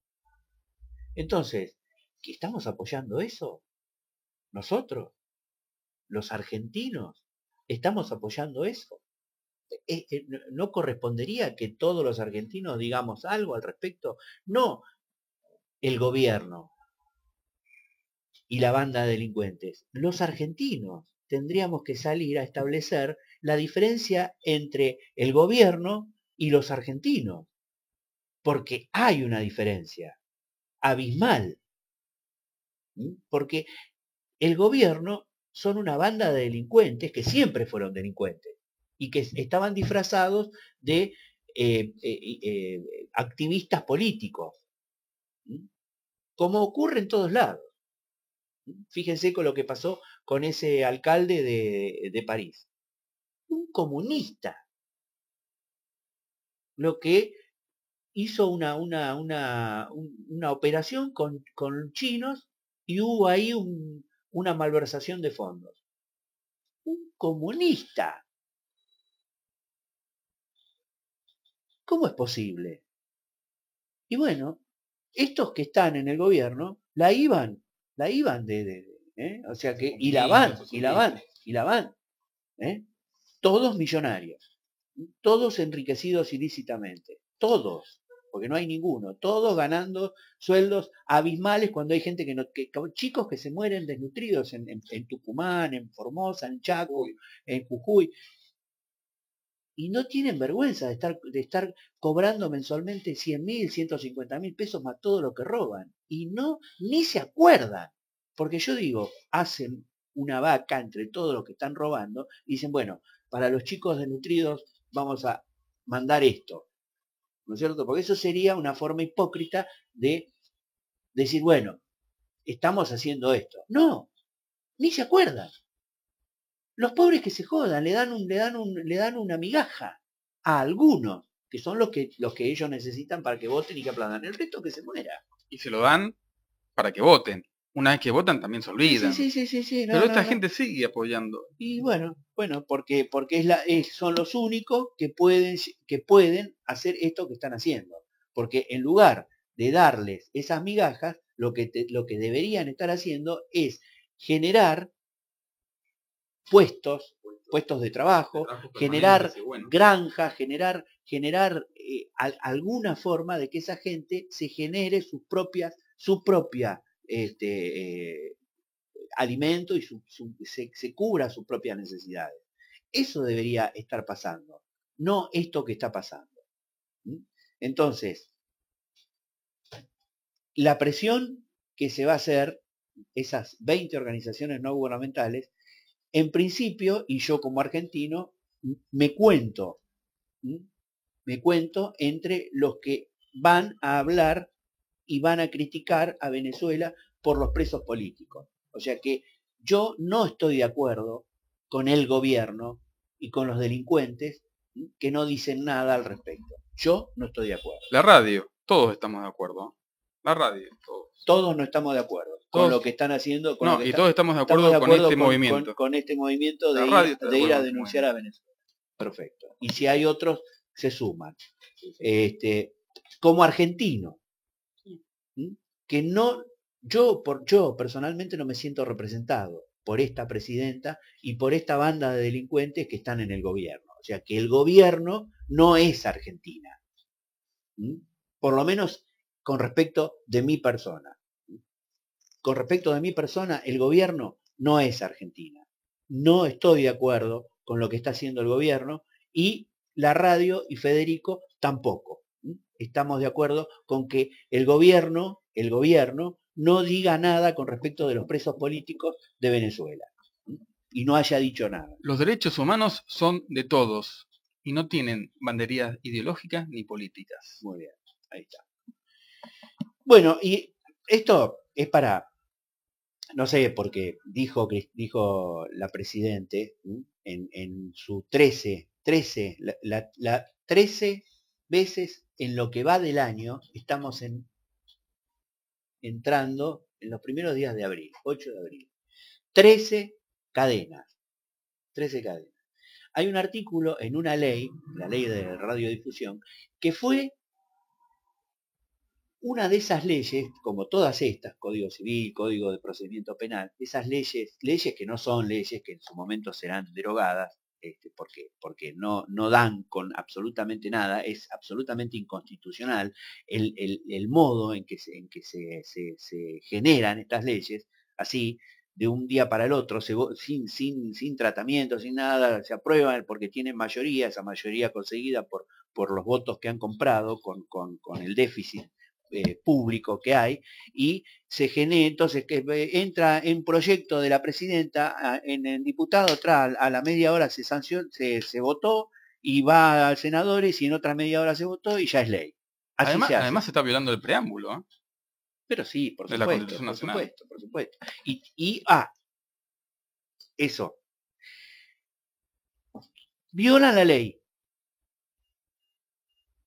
Entonces, ¿qué estamos apoyando eso? Nosotros, los argentinos, estamos apoyando eso. Eh, eh, ¿No correspondería que todos los argentinos digamos algo al respecto? No el gobierno y la banda de delincuentes. Los argentinos tendríamos que salir a establecer la diferencia entre el gobierno y los argentinos. Porque hay una diferencia abismal. Porque el gobierno son una banda de delincuentes que siempre fueron delincuentes y que estaban disfrazados de eh, eh, eh, activistas políticos, como ocurre en todos lados. Fíjense con lo que pasó con ese alcalde de, de París. Un comunista. lo que hizo una, una, una, una operación con, con chinos y hubo ahí un, una malversación de fondos. Un comunista. ¿Cómo es posible? Y bueno, estos que están en el gobierno la iban, la iban de, de, de ¿eh? O sea que, y la van, y la van, y la van, ¿eh? Todos millonarios, todos enriquecidos ilícitamente, todos, porque no hay ninguno, todos ganando sueldos abismales cuando hay gente que no, que, chicos que se mueren desnutridos en, en, en Tucumán, en Formosa, en Chaco, en Jujuy, y no tienen vergüenza de estar, de estar cobrando mensualmente cien mil, ciento cincuenta mil pesos más todo lo que roban. Y no, ni se acuerdan. Porque yo digo, hacen una vaca entre todos los que están robando y dicen, bueno, para los chicos desnutridos vamos a mandar esto. ¿No es cierto? Porque eso sería una forma hipócrita de decir, bueno, estamos haciendo esto. No, ni se acuerdan. Los pobres que se jodan, le dan, un, le dan, un, le dan una migaja a algunos, que son los que, los que ellos necesitan para que voten y que aplaudan. El resto que se muera. Y se lo dan para que voten. Una vez que votan también se olvidan. Sí, sí, sí, sí, sí. No, Pero no, esta no. gente sigue apoyando. Y bueno, bueno, porque, porque es la, es, son los únicos que pueden, que pueden hacer esto que están haciendo. Porque en lugar de darles esas migajas, lo que, te, lo que deberían estar haciendo es generar puestos, puestos de trabajo, generar bueno. granjas, generar, generar eh, al, alguna forma de que esa gente se genere sus propias, su propia este, eh, alimento y su, su, se, se cubra sus propias necesidades. Eso debería estar pasando, no esto que está pasando. ¿Mm? Entonces, la presión que se va a hacer, esas veinte organizaciones no gubernamentales, en principio, y yo como argentino, me cuento, me cuento entre los que van a hablar y van a criticar a Venezuela por los presos políticos. O sea que yo no estoy de acuerdo con el gobierno y con los delincuentes que no dicen nada al respecto. Yo no estoy de acuerdo. La radio, todos estamos de acuerdo. La radio, todos. Todos no estamos de acuerdo todos, con lo que están haciendo. Con no, lo que y está, todos estamos de acuerdo, estamos de acuerdo con este con, movimiento. Con, con este movimiento de ir, de ir a denunciar a Venezuela. Perfecto. Y si hay otros, se suman. Este, como argentino, ¿sí? Que no, yo, por, yo personalmente no me siento representado por esta presidenta y por esta banda de delincuentes que están en el gobierno. O sea que el gobierno no es Argentina. ¿Sí? Por lo menos con respecto de mi persona. Con respecto de mi persona, el gobierno no es Argentina. No estoy de acuerdo con lo que está haciendo el gobierno y la radio y Federico tampoco. Estamos de acuerdo con que el gobierno, el gobierno no diga nada con respecto de los presos políticos de Venezuela y no haya dicho nada. Los derechos humanos son de todos y no tienen banderías ideológicas ni políticas. Muy bien, ahí está. Bueno, y esto es para, no sé, porque dijo, dijo la Presidente en, en su trece, trece, la, la, la trece veces en lo que va del año, estamos en, entrando en los primeros días de abril, ocho de abril. trece cadenas, trece cadenas. Hay un artículo en una ley, la ley de radiodifusión, que fue una de esas leyes, como todas estas, Código Civil, Código de Procedimiento Penal, esas leyes, leyes que no son leyes que en su momento serán derogadas, este, porque, porque no, no dan con absolutamente nada, es absolutamente inconstitucional el, el, el modo en que, se, en que se, se, se generan estas leyes, así, de un día para el otro, se, sin, sin, sin tratamiento, sin nada, se aprueban porque tienen mayoría, esa mayoría conseguida por, por los votos que han comprado con, con, con el déficit Eh, público que hay, y se genera, entonces que entra en proyecto de la presidenta, a, en el diputado, tras a la media hora se sancionó, se, se votó y va al senadores y en otra media hora se votó y ya es ley. Así además, se hace. Además se está violando el preámbulo, ¿eh? Pero sí, por de supuesto, la Constitución por Nacional. supuesto, por supuesto. Y, y ah, eso. Violan la ley.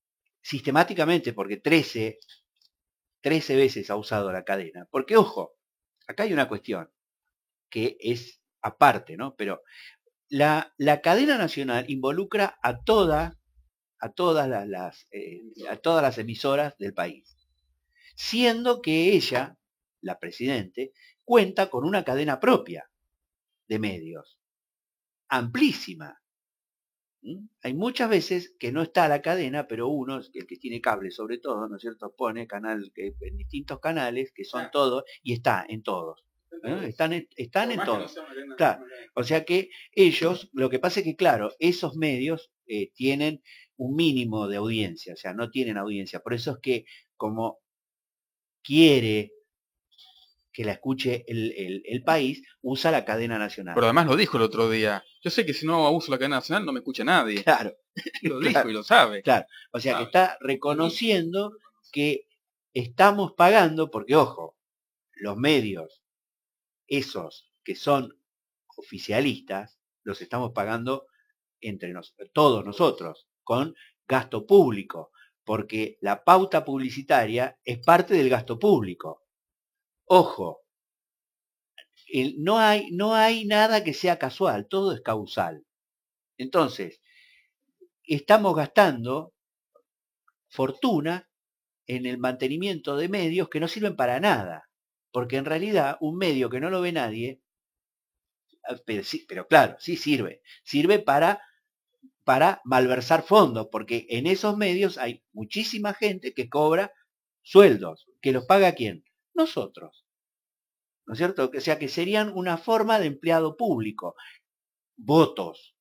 sistemáticamente, porque trece, trece veces ha usado la cadena. Porque, ojo, acá hay una cuestión que es aparte, ¿no? Pero la, la cadena nacional involucra a toda, a todas las, las eh, a todas las emisoras del país, siendo que ella, la presidente, cuenta con una cadena propia de medios, amplísima. ¿Mm? Hay muchas veces que no está la cadena, pero uno, el que tiene cable sobre todo, ¿no es cierto?, pone canal que, en distintos canales, que son todos, y está en todos. ¿no? Están en, están en todos. Claro. O sea que ellos, lo que pasa es que, claro, esos medios eh, tienen un mínimo de audiencia, o sea, no tienen audiencia. Por eso es que, como quiere que la escuche el, el, el país, usa la cadena nacional. Pero además lo dijo el otro día. Yo sé que si no uso la cadena nacional no me escucha nadie. Claro. Lo dijo Claro. y lo sabe. Claro. O sea, Sabe. que está reconociendo que estamos pagando, porque ojo, los medios, esos que son oficialistas, los estamos pagando entre nos, todos nosotros, con gasto público, porque la pauta publicitaria es parte del gasto público. Ojo, el, no, hay, no hay nada que sea casual, todo es causal. Entonces, estamos gastando fortuna en el mantenimiento de medios que no sirven para nada, porque en realidad un medio que no lo ve nadie, pero, sí, pero claro, sí sirve, sirve para, para malversar fondos, porque en esos medios hay muchísima gente que cobra sueldos, que los paga ¿quién? Nosotros, ¿no es cierto? O sea que serían una forma de empleado público, votos,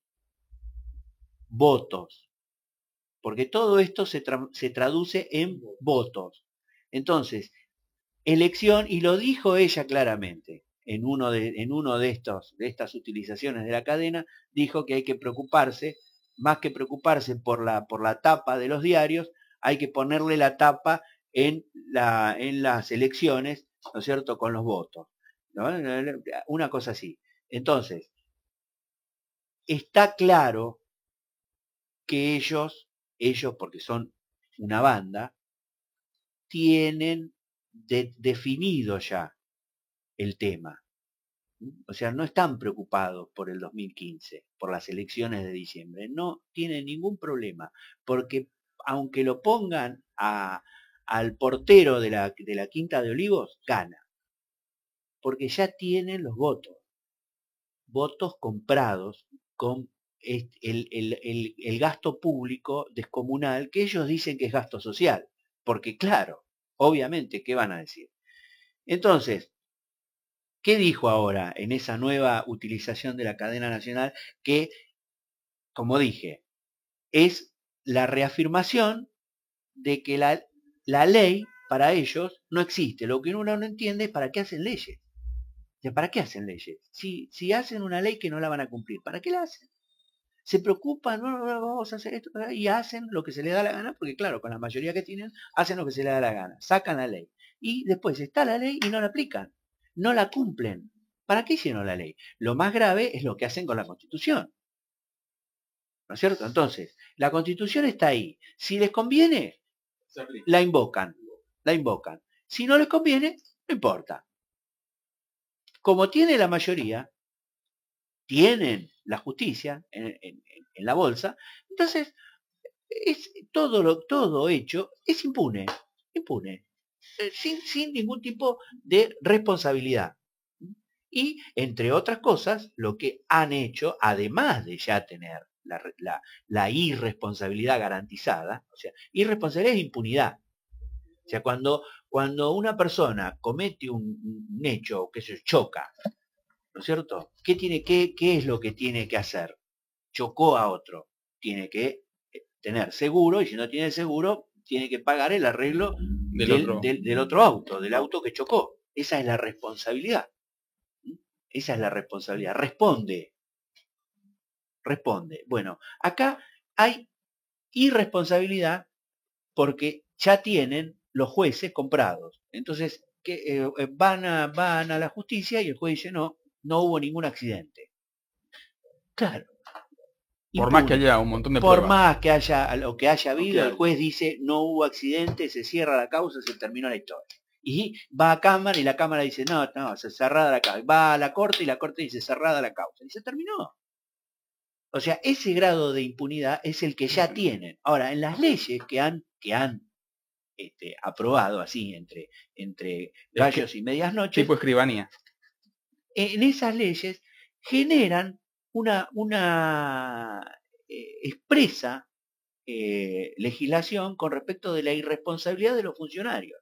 votos, porque todo esto se, tra se traduce en votos. Entonces, elección, y lo dijo ella claramente, en uno de, en uno de, estos, de estas utilizaciones de la cadena, dijo que hay que preocuparse, más que preocuparse por la, por la tapa de los diarios, hay que ponerle la tapa en, la, en las elecciones, ¿no es cierto?, con los votos. ¿no? Una cosa así. Entonces, está claro que ellos, ellos porque son una banda, tienen de, definido ya el tema. O sea, no están preocupados por el dos mil quince, por las elecciones de diciembre. No tienen ningún problema, porque aunque lo pongan a, al portero de la, de la Quinta de Olivos, gana. Porque ya tienen los votos. Votos comprados con el, el, el, el gasto público descomunal, que ellos dicen que es gasto social. Porque claro, obviamente, ¿qué van a decir? Entonces, ¿qué dijo ahora en esa nueva utilización de la cadena nacional? Que, como dije, es la reafirmación de que la, la ley para ellos no existe. Lo que uno no entiende es para qué hacen leyes. ¿Para qué hacen leyes? Si, si hacen una ley que no la van a cumplir, ¿para qué la hacen? Se preocupan, no, no, no, vamos a hacer esto, y hacen lo que se les da la gana, porque claro, con la mayoría que tienen, hacen lo que se les da la gana, sacan la ley. Y después está la ley y no la aplican, no la cumplen. ¿Para qué hicieron la ley? Lo más grave es lo que hacen con la Constitución. ¿No es cierto? Entonces, la Constitución está ahí. Si les conviene, la invocan, la invocan. Si no les conviene, no importa. Como tiene la mayoría, tienen la justicia en, en, en la bolsa, entonces es todo lo todo hecho es impune, impune, sin, sin ningún tipo de responsabilidad. Y, entre otras cosas, lo que han hecho, además de ya tener la, la, la irresponsabilidad garantizada, o sea, irresponsabilidad es impunidad. O sea, cuando, cuando una persona comete un, un hecho que se choca, ¿no es cierto? ¿Qué, tiene, qué, ¿Qué es lo que tiene que hacer? Chocó a otro. Tiene que tener seguro, y si no tiene seguro, tiene que pagar el arreglo del, del, otro. Del, del otro auto, del auto que chocó. Esa es la responsabilidad. Esa es la responsabilidad. Responde. Responde. Bueno, acá hay irresponsabilidad porque ya tienen los jueces comprados. Entonces, que, eh, van, a, van a la justicia y el juez dice, no, no hubo ningún accidente. Claro. Por más que haya un montón de Por pruebas. más que haya lo que haya habido, Ok. el juez dice no hubo accidente, se cierra la causa, se terminó la historia. Y va a cámara y la cámara dice no, no, se cerrada la causa. Va a la corte y la corte dice cerrada la causa. Y se terminó. O sea, ese grado de impunidad es el que ya tienen. Ahora, en las leyes que han, que han este, aprobado así entre, entre gallos y medias noches, Tipo escribanía. en esas leyes generan una, una eh, expresa eh, legislación con respecto de la irresponsabilidad de los funcionarios.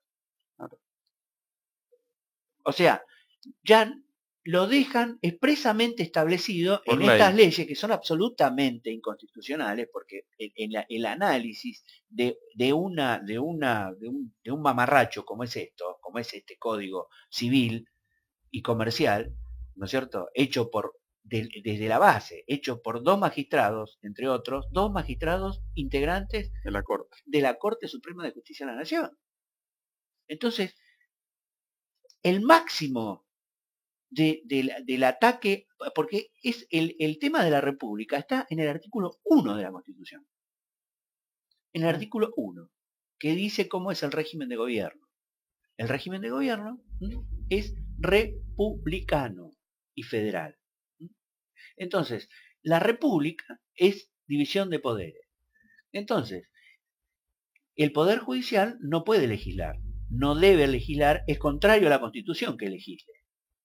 O sea, ya lo dejan expresamente establecido Por en ley. estas leyes que son absolutamente inconstitucionales, porque en, en la, el análisis de, de, una, de, una, de, un, de un mamarracho como es esto, como es este código civil y comercial, ¿no es cierto?, hecho por de, desde la base, hecho por dos magistrados, entre otros, dos magistrados integrantes de la Corte, de la Corte Suprema de Justicia de la Nación. Entonces, el máximo de, de, del ataque, porque es el, el tema de la República está en el artículo uno de la Constitución. En el artículo uno, que dice cómo es el régimen de gobierno. El régimen de gobierno ¿m? es republicano y federal. ¿m? Entonces, la república es división de poderes. Entonces, el Poder Judicial no puede legislar, no debe legislar, es contrario a la Constitución que legisle.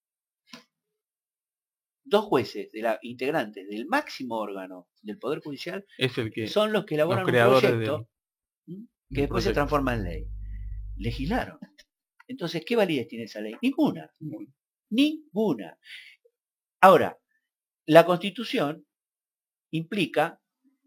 Dos jueces de la, integrantes del máximo órgano del Poder Judicial es el que son los que elaboran los un creadores proyecto del, ¿m? que del después proyecto. se transforma en ley. Legislaron. Entonces, ¿qué validez tiene esa ley? Ninguna. Bueno. Ninguna. Ahora, la Constitución implica,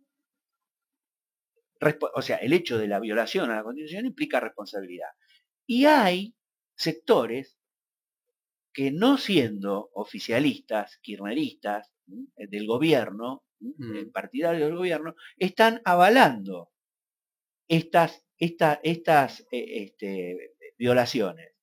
o sea, el hecho de la violación a la Constitución implica responsabilidad. Y hay sectores que no siendo oficialistas, kirchneristas, ¿sí? del gobierno, ¿sí? Mm. partidarios del gobierno, están avalando estas, esta, estas eh, este, violaciones.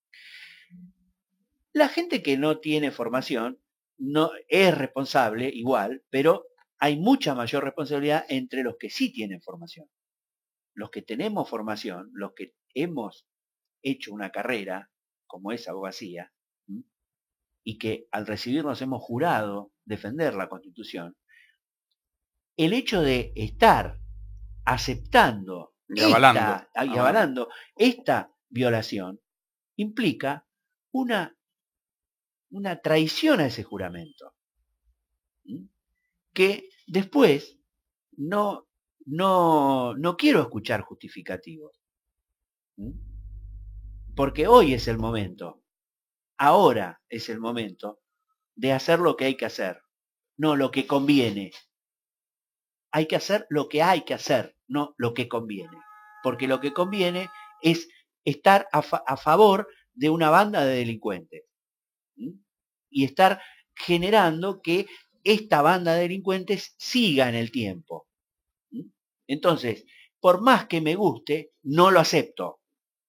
La gente que no tiene formación no es responsable igual, pero hay mucha mayor responsabilidad entre los que sí tienen formación. Los que tenemos formación, los que hemos hecho una carrera, como es abogacía, ¿sí? y que al recibirnos hemos jurado defender la Constitución, el hecho de estar aceptando y avalando, esta, y avalando esta violación implica una, una traición a ese juramento, ¿sí? que después no, no, no quiero escuchar justificativos, ¿sí? porque hoy es el momento, ahora es el momento de hacer lo que hay que hacer, no lo que conviene. Hay que hacer lo que hay que hacer, no lo que conviene. Porque lo que conviene es estar a, fa a favor de una banda de delincuentes. ¿sí? Y estar generando que esta banda de delincuentes siga en el tiempo. ¿sí? Entonces, por más que me guste, no lo acepto.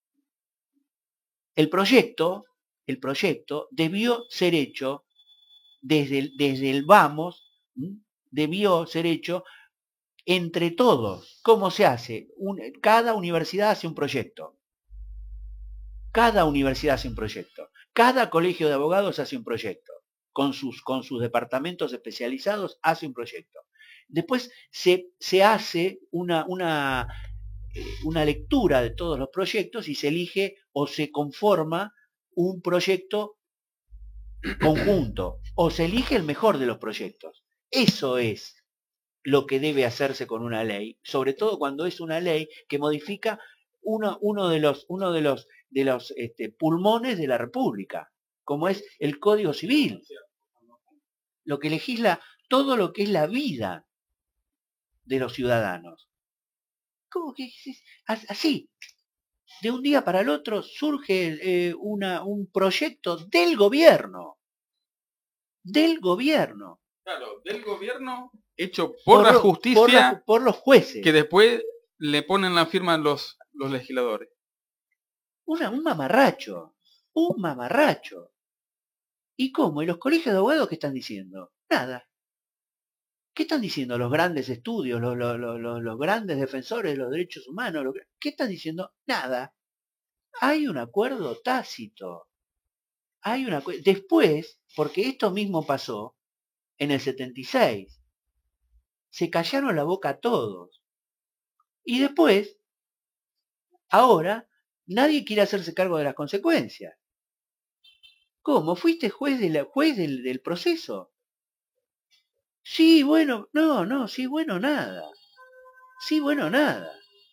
El proyecto, el proyecto debió ser hecho desde el, desde el vamos, ¿sí? debió ser hecho entre todos. ¿Cómo se hace? Un, cada universidad hace un proyecto. Cada universidad hace un proyecto. Cada colegio de abogados hace un proyecto. Con sus, con sus departamentos especializados hace un proyecto. Después se, se hace una, una, una lectura de todos los proyectos y se elige o se conforma un proyecto conjunto. O se elige el mejor de los proyectos. Eso es lo que debe hacerse con una ley, sobre todo cuando es una ley que modifica uno, uno de los, uno de los, de los este, pulmones de la República, como es el Código Civil, lo que legisla todo lo que es la vida de los ciudadanos. ¿Cómo que es así? De un día para el otro surge eh, una, un proyecto del gobierno, del gobierno. Claro, del gobierno hecho por, por la lo, justicia, por, la, por los jueces. Que después le ponen la firma los, los legisladores. Una, un mamarracho, un mamarracho. ¿Y cómo? ¿Y los colegios de abogados qué están diciendo? Nada. ¿Qué están diciendo los grandes estudios, los, los, los, los grandes defensores de los derechos humanos? ¿Qué están diciendo? Nada. Hay un acuerdo tácito. Hay una después, porque esto mismo pasó en el setenta y seis, se callaron la boca todos. Y después, ahora, nadie quiere hacerse cargo de las consecuencias. ¿Cómo? ¿Fuiste juez, de la, juez del, del proceso? Sí, bueno, no, no, sí, bueno, nada. Sí, bueno, nada.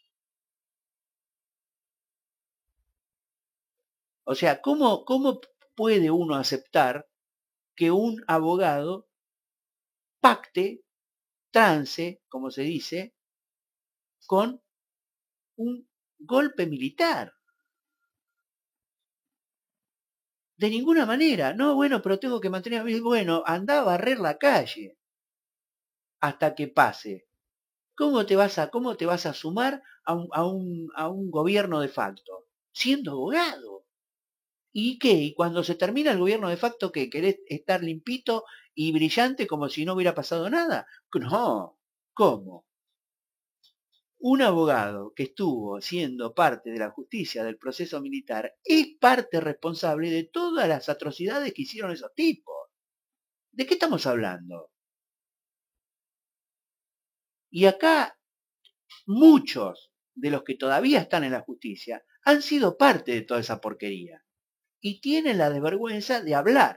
O sea, ¿cómo, cómo puede uno aceptar que un abogado pacte, trance, como se dice, con un golpe militar? De ninguna manera. No, bueno, pero tengo que mantener... Bueno, anda a barrer la calle hasta que pase. ¿Cómo te vas a, cómo te vas a sumar a un, a un, a un gobierno de facto? Siendo abogado. ¿Y qué? ¿Y cuando se termina el gobierno de facto que querés estar limpito y brillante como si no hubiera pasado nada? No. ¿Cómo? Un abogado que estuvo siendo parte de la justicia del proceso militar es parte responsable de todas las atrocidades que hicieron esos tipos. ¿De qué estamos hablando? Y acá muchos de los que todavía están en la justicia han sido parte de toda esa porquería y tienen la desvergüenza de hablar.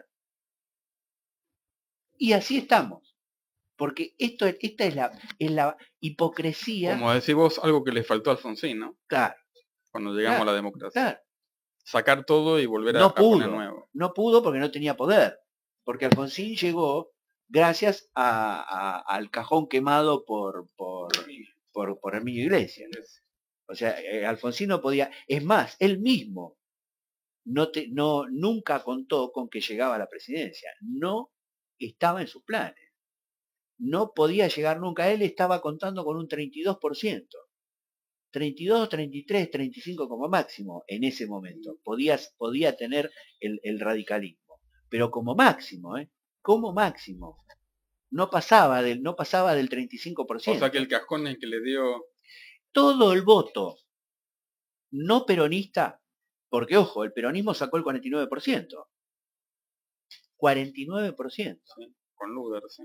Y así estamos. Porque esto, esta es la, es la hipocresía. Como decís vos, algo que le faltó a Alfonsín, ¿no? Claro. Cuando llegamos claro, a la democracia. Claro. Sacar todo y volver no a, pudo, a poner nuevo. No pudo porque no tenía poder. Porque Alfonsín llegó gracias a, a, al cajón quemado por, por, por, por Herminio Iglesias. O sea, eh, Alfonsín no podía... Es más, él mismo no, te, no nunca contó con que llegaba a la presidencia. No estaba en sus planes. No podía llegar nunca. Él estaba contando con un treinta y dos por ciento. treinta y dos, treinta y tres, treinta y cinco como máximo en ese momento. Podía, podía tener el, el radicalismo. Pero como máximo, ¿eh? Como máximo. No pasaba del, no pasaba del treinta y cinco por ciento. O sea que el cajón es que le dio... Todo el voto no peronista, porque ojo, el peronismo sacó el cuarenta y nueve por ciento. cuarenta y nueve por ciento. Sí, con Luder, sí.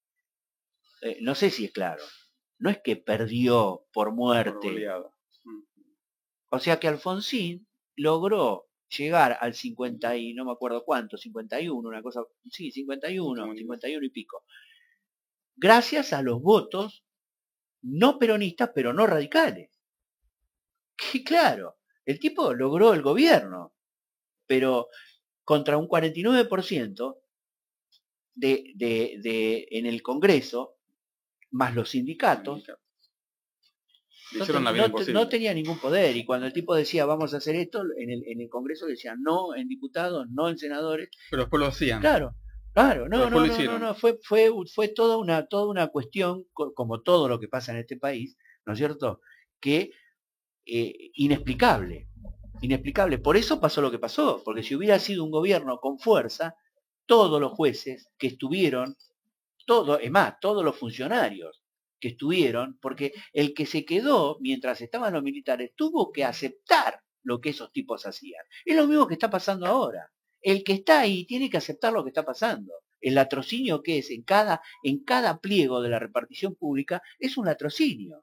Eh, no sé si es claro. No es que perdió por muerte. Por mm. O sea que Alfonsín logró llegar al cincuenta y no me acuerdo cuánto, cincuenta y uno, una cosa, sí, cincuenta y uno, cincuenta y uno y pico. Gracias a los votos no peronistas, pero no radicales. Que claro, el tipo logró el gobierno, pero contra un cuarenta y nueve por ciento de, de, de, en el Congreso, más los sindicatos, no, ten, no, no tenía ningún poder. Y cuando el tipo decía vamos a hacer esto, en el, en el Congreso decían no en diputados, no en senadores. Pero después lo hacían. Claro, claro, no, no, no, no, no, fue, fue, fue toda una, toda una cuestión, como todo lo que pasa en este país, ¿no es cierto? Que eh, inexplicable, inexplicable. Por eso pasó lo que pasó, porque si hubiera sido un gobierno con fuerza, todos los jueces que estuvieron, todo, es más, todos los funcionarios que estuvieron, porque el que se quedó mientras estaban los militares tuvo que aceptar lo que esos tipos hacían. Es lo mismo que está pasando ahora. El que está ahí tiene que aceptar lo que está pasando. El latrocinio que es en cada, en cada pliego de la repartición pública es un latrocinio.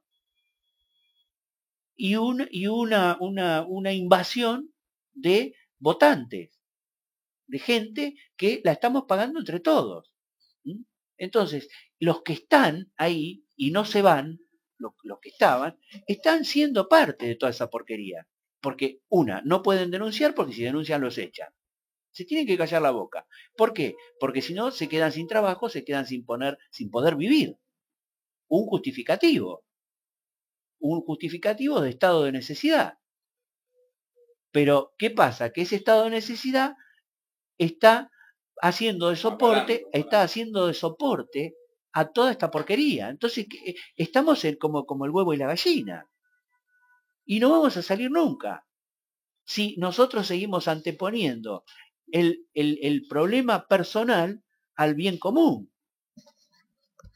Y, un, y una, una, una invasión de votantes, de gente que la estamos pagando entre todos. ¿Mm? Entonces, los que están ahí y no se van, los, los que estaban, están siendo parte de toda esa porquería. Porque, una, no pueden denunciar porque si denuncian los echan. Se tienen que callar la boca. ¿Por qué? Porque si no, se quedan sin trabajo, se quedan sin, poner, sin poder vivir. Un justificativo. Un justificativo de estado de necesidad. Pero, ¿qué pasa? Que ese estado de necesidad está haciendo de soporte, está haciendo de soporte a toda esta porquería. Entonces, estamos en como, como el huevo y la gallina. Y no vamos a salir nunca. Si nosotros seguimos anteponiendo el, el, el problema personal al bien común.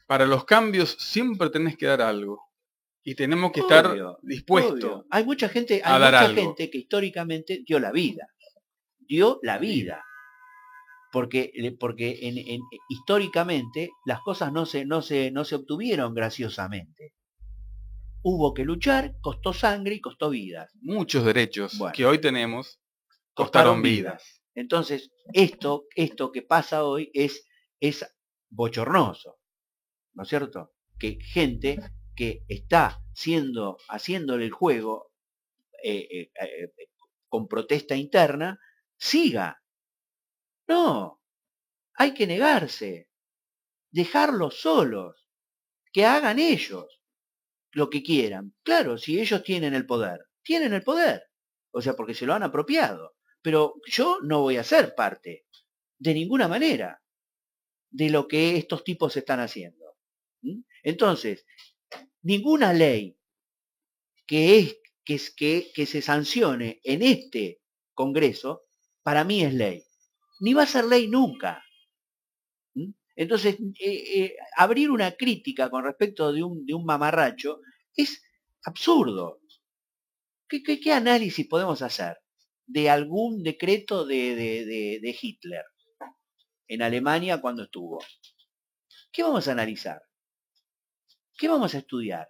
para los cambios siempre tenés que dar algo. Y tenemos que estar Obvio, dispuestos obvio. Hay mucha gente, a hay dar mucha algo. gente que históricamente dio la vida. Dio la vida. Porque, porque en, en, históricamente las cosas no se, no, se, no se obtuvieron graciosamente. Hubo que luchar, costó sangre y costó vidas. Muchos derechos Bueno. que hoy tenemos Costaron costaron vidas. Entonces, esto, esto que pasa hoy es, es bochornoso, ¿no es cierto? Que gente que está siendo, haciéndole el juego eh, eh, eh, con protesta interna, siga. No, hay que negarse, dejarlos solos, que hagan ellos lo que quieran. Claro, si ellos tienen el poder, tienen el poder, o sea, porque se lo han apropiado. Pero yo no voy a ser parte, de ninguna manera, de lo que estos tipos están haciendo. ¿Mm? Entonces, ninguna ley que, es, que, es, que, que se sancione en este Congreso, para mí es ley. Ni va a ser ley nunca. ¿Mm? Entonces, eh, eh, abrir una crítica con respecto de un, de un mamarracho es absurdo. ¿Qué, qué, qué análisis podemos hacer de algún decreto de, de, de, de Hitler en Alemania cuando estuvo? ¿Qué vamos a analizar? ¿Qué vamos a estudiar?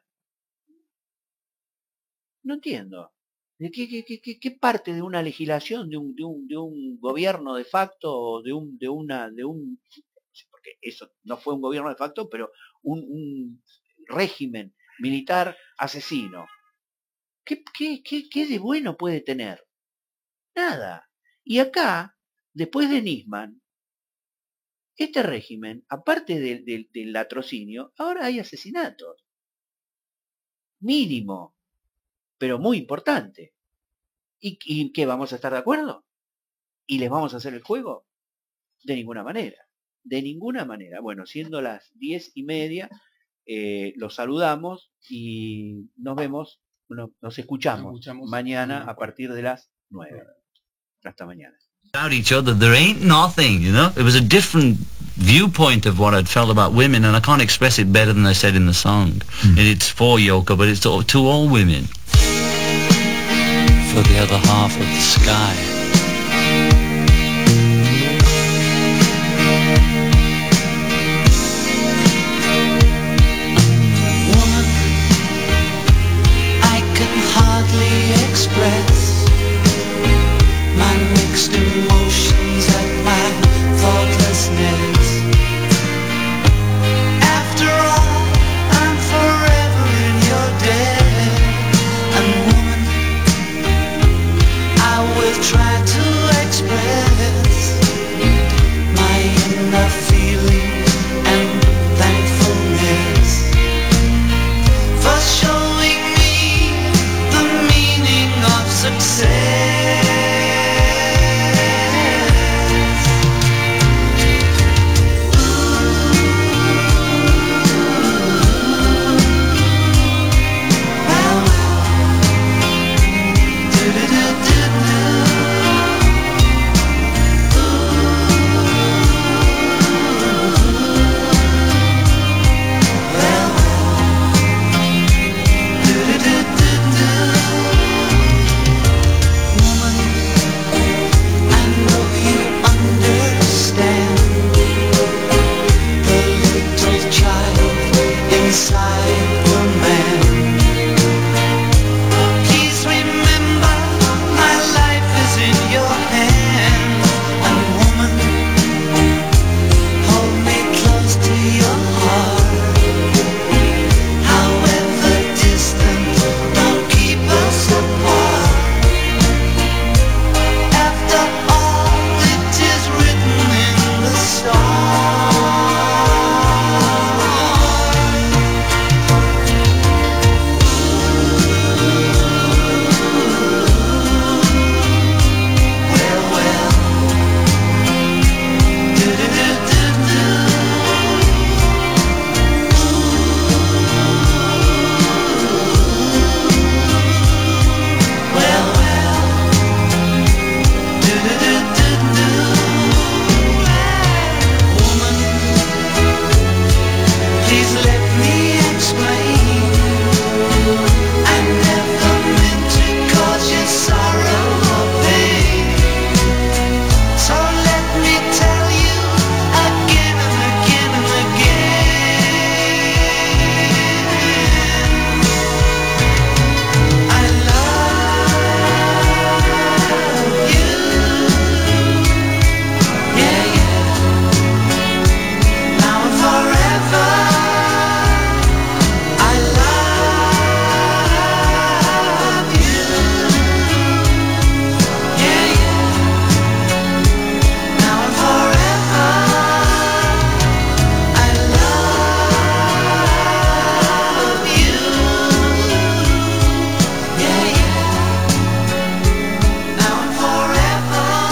No entiendo. ¿De qué, qué, qué, qué parte de una legislación, de un, de un, de un gobierno de facto, o de un, de una, de un, porque eso no fue un gobierno de facto, pero un, un régimen militar asesino? ¿Qué, qué, qué, qué de bueno puede tener? Nada. Y acá, después de Nisman, este régimen, aparte del, del, del latrocinio, ahora hay asesinatos. Mínimo, pero muy importante. ¿Y, ¿Y qué? ¿Vamos a estar de acuerdo? ¿Y les vamos a hacer el juego? De ninguna manera. De ninguna manera. Bueno, siendo las diez y media, eh, los saludamos y nos vemos, no, nos escuchamos, nos escuchamos mañana a partir de las nueve. Hasta mañana. About each other, there ain't nothing, you know. It was a different viewpoint of what I'd felt about women, and I can't express it better than I said in the song. Mm. It's for Yoko, but it's to, to all women. For the other half of the sky.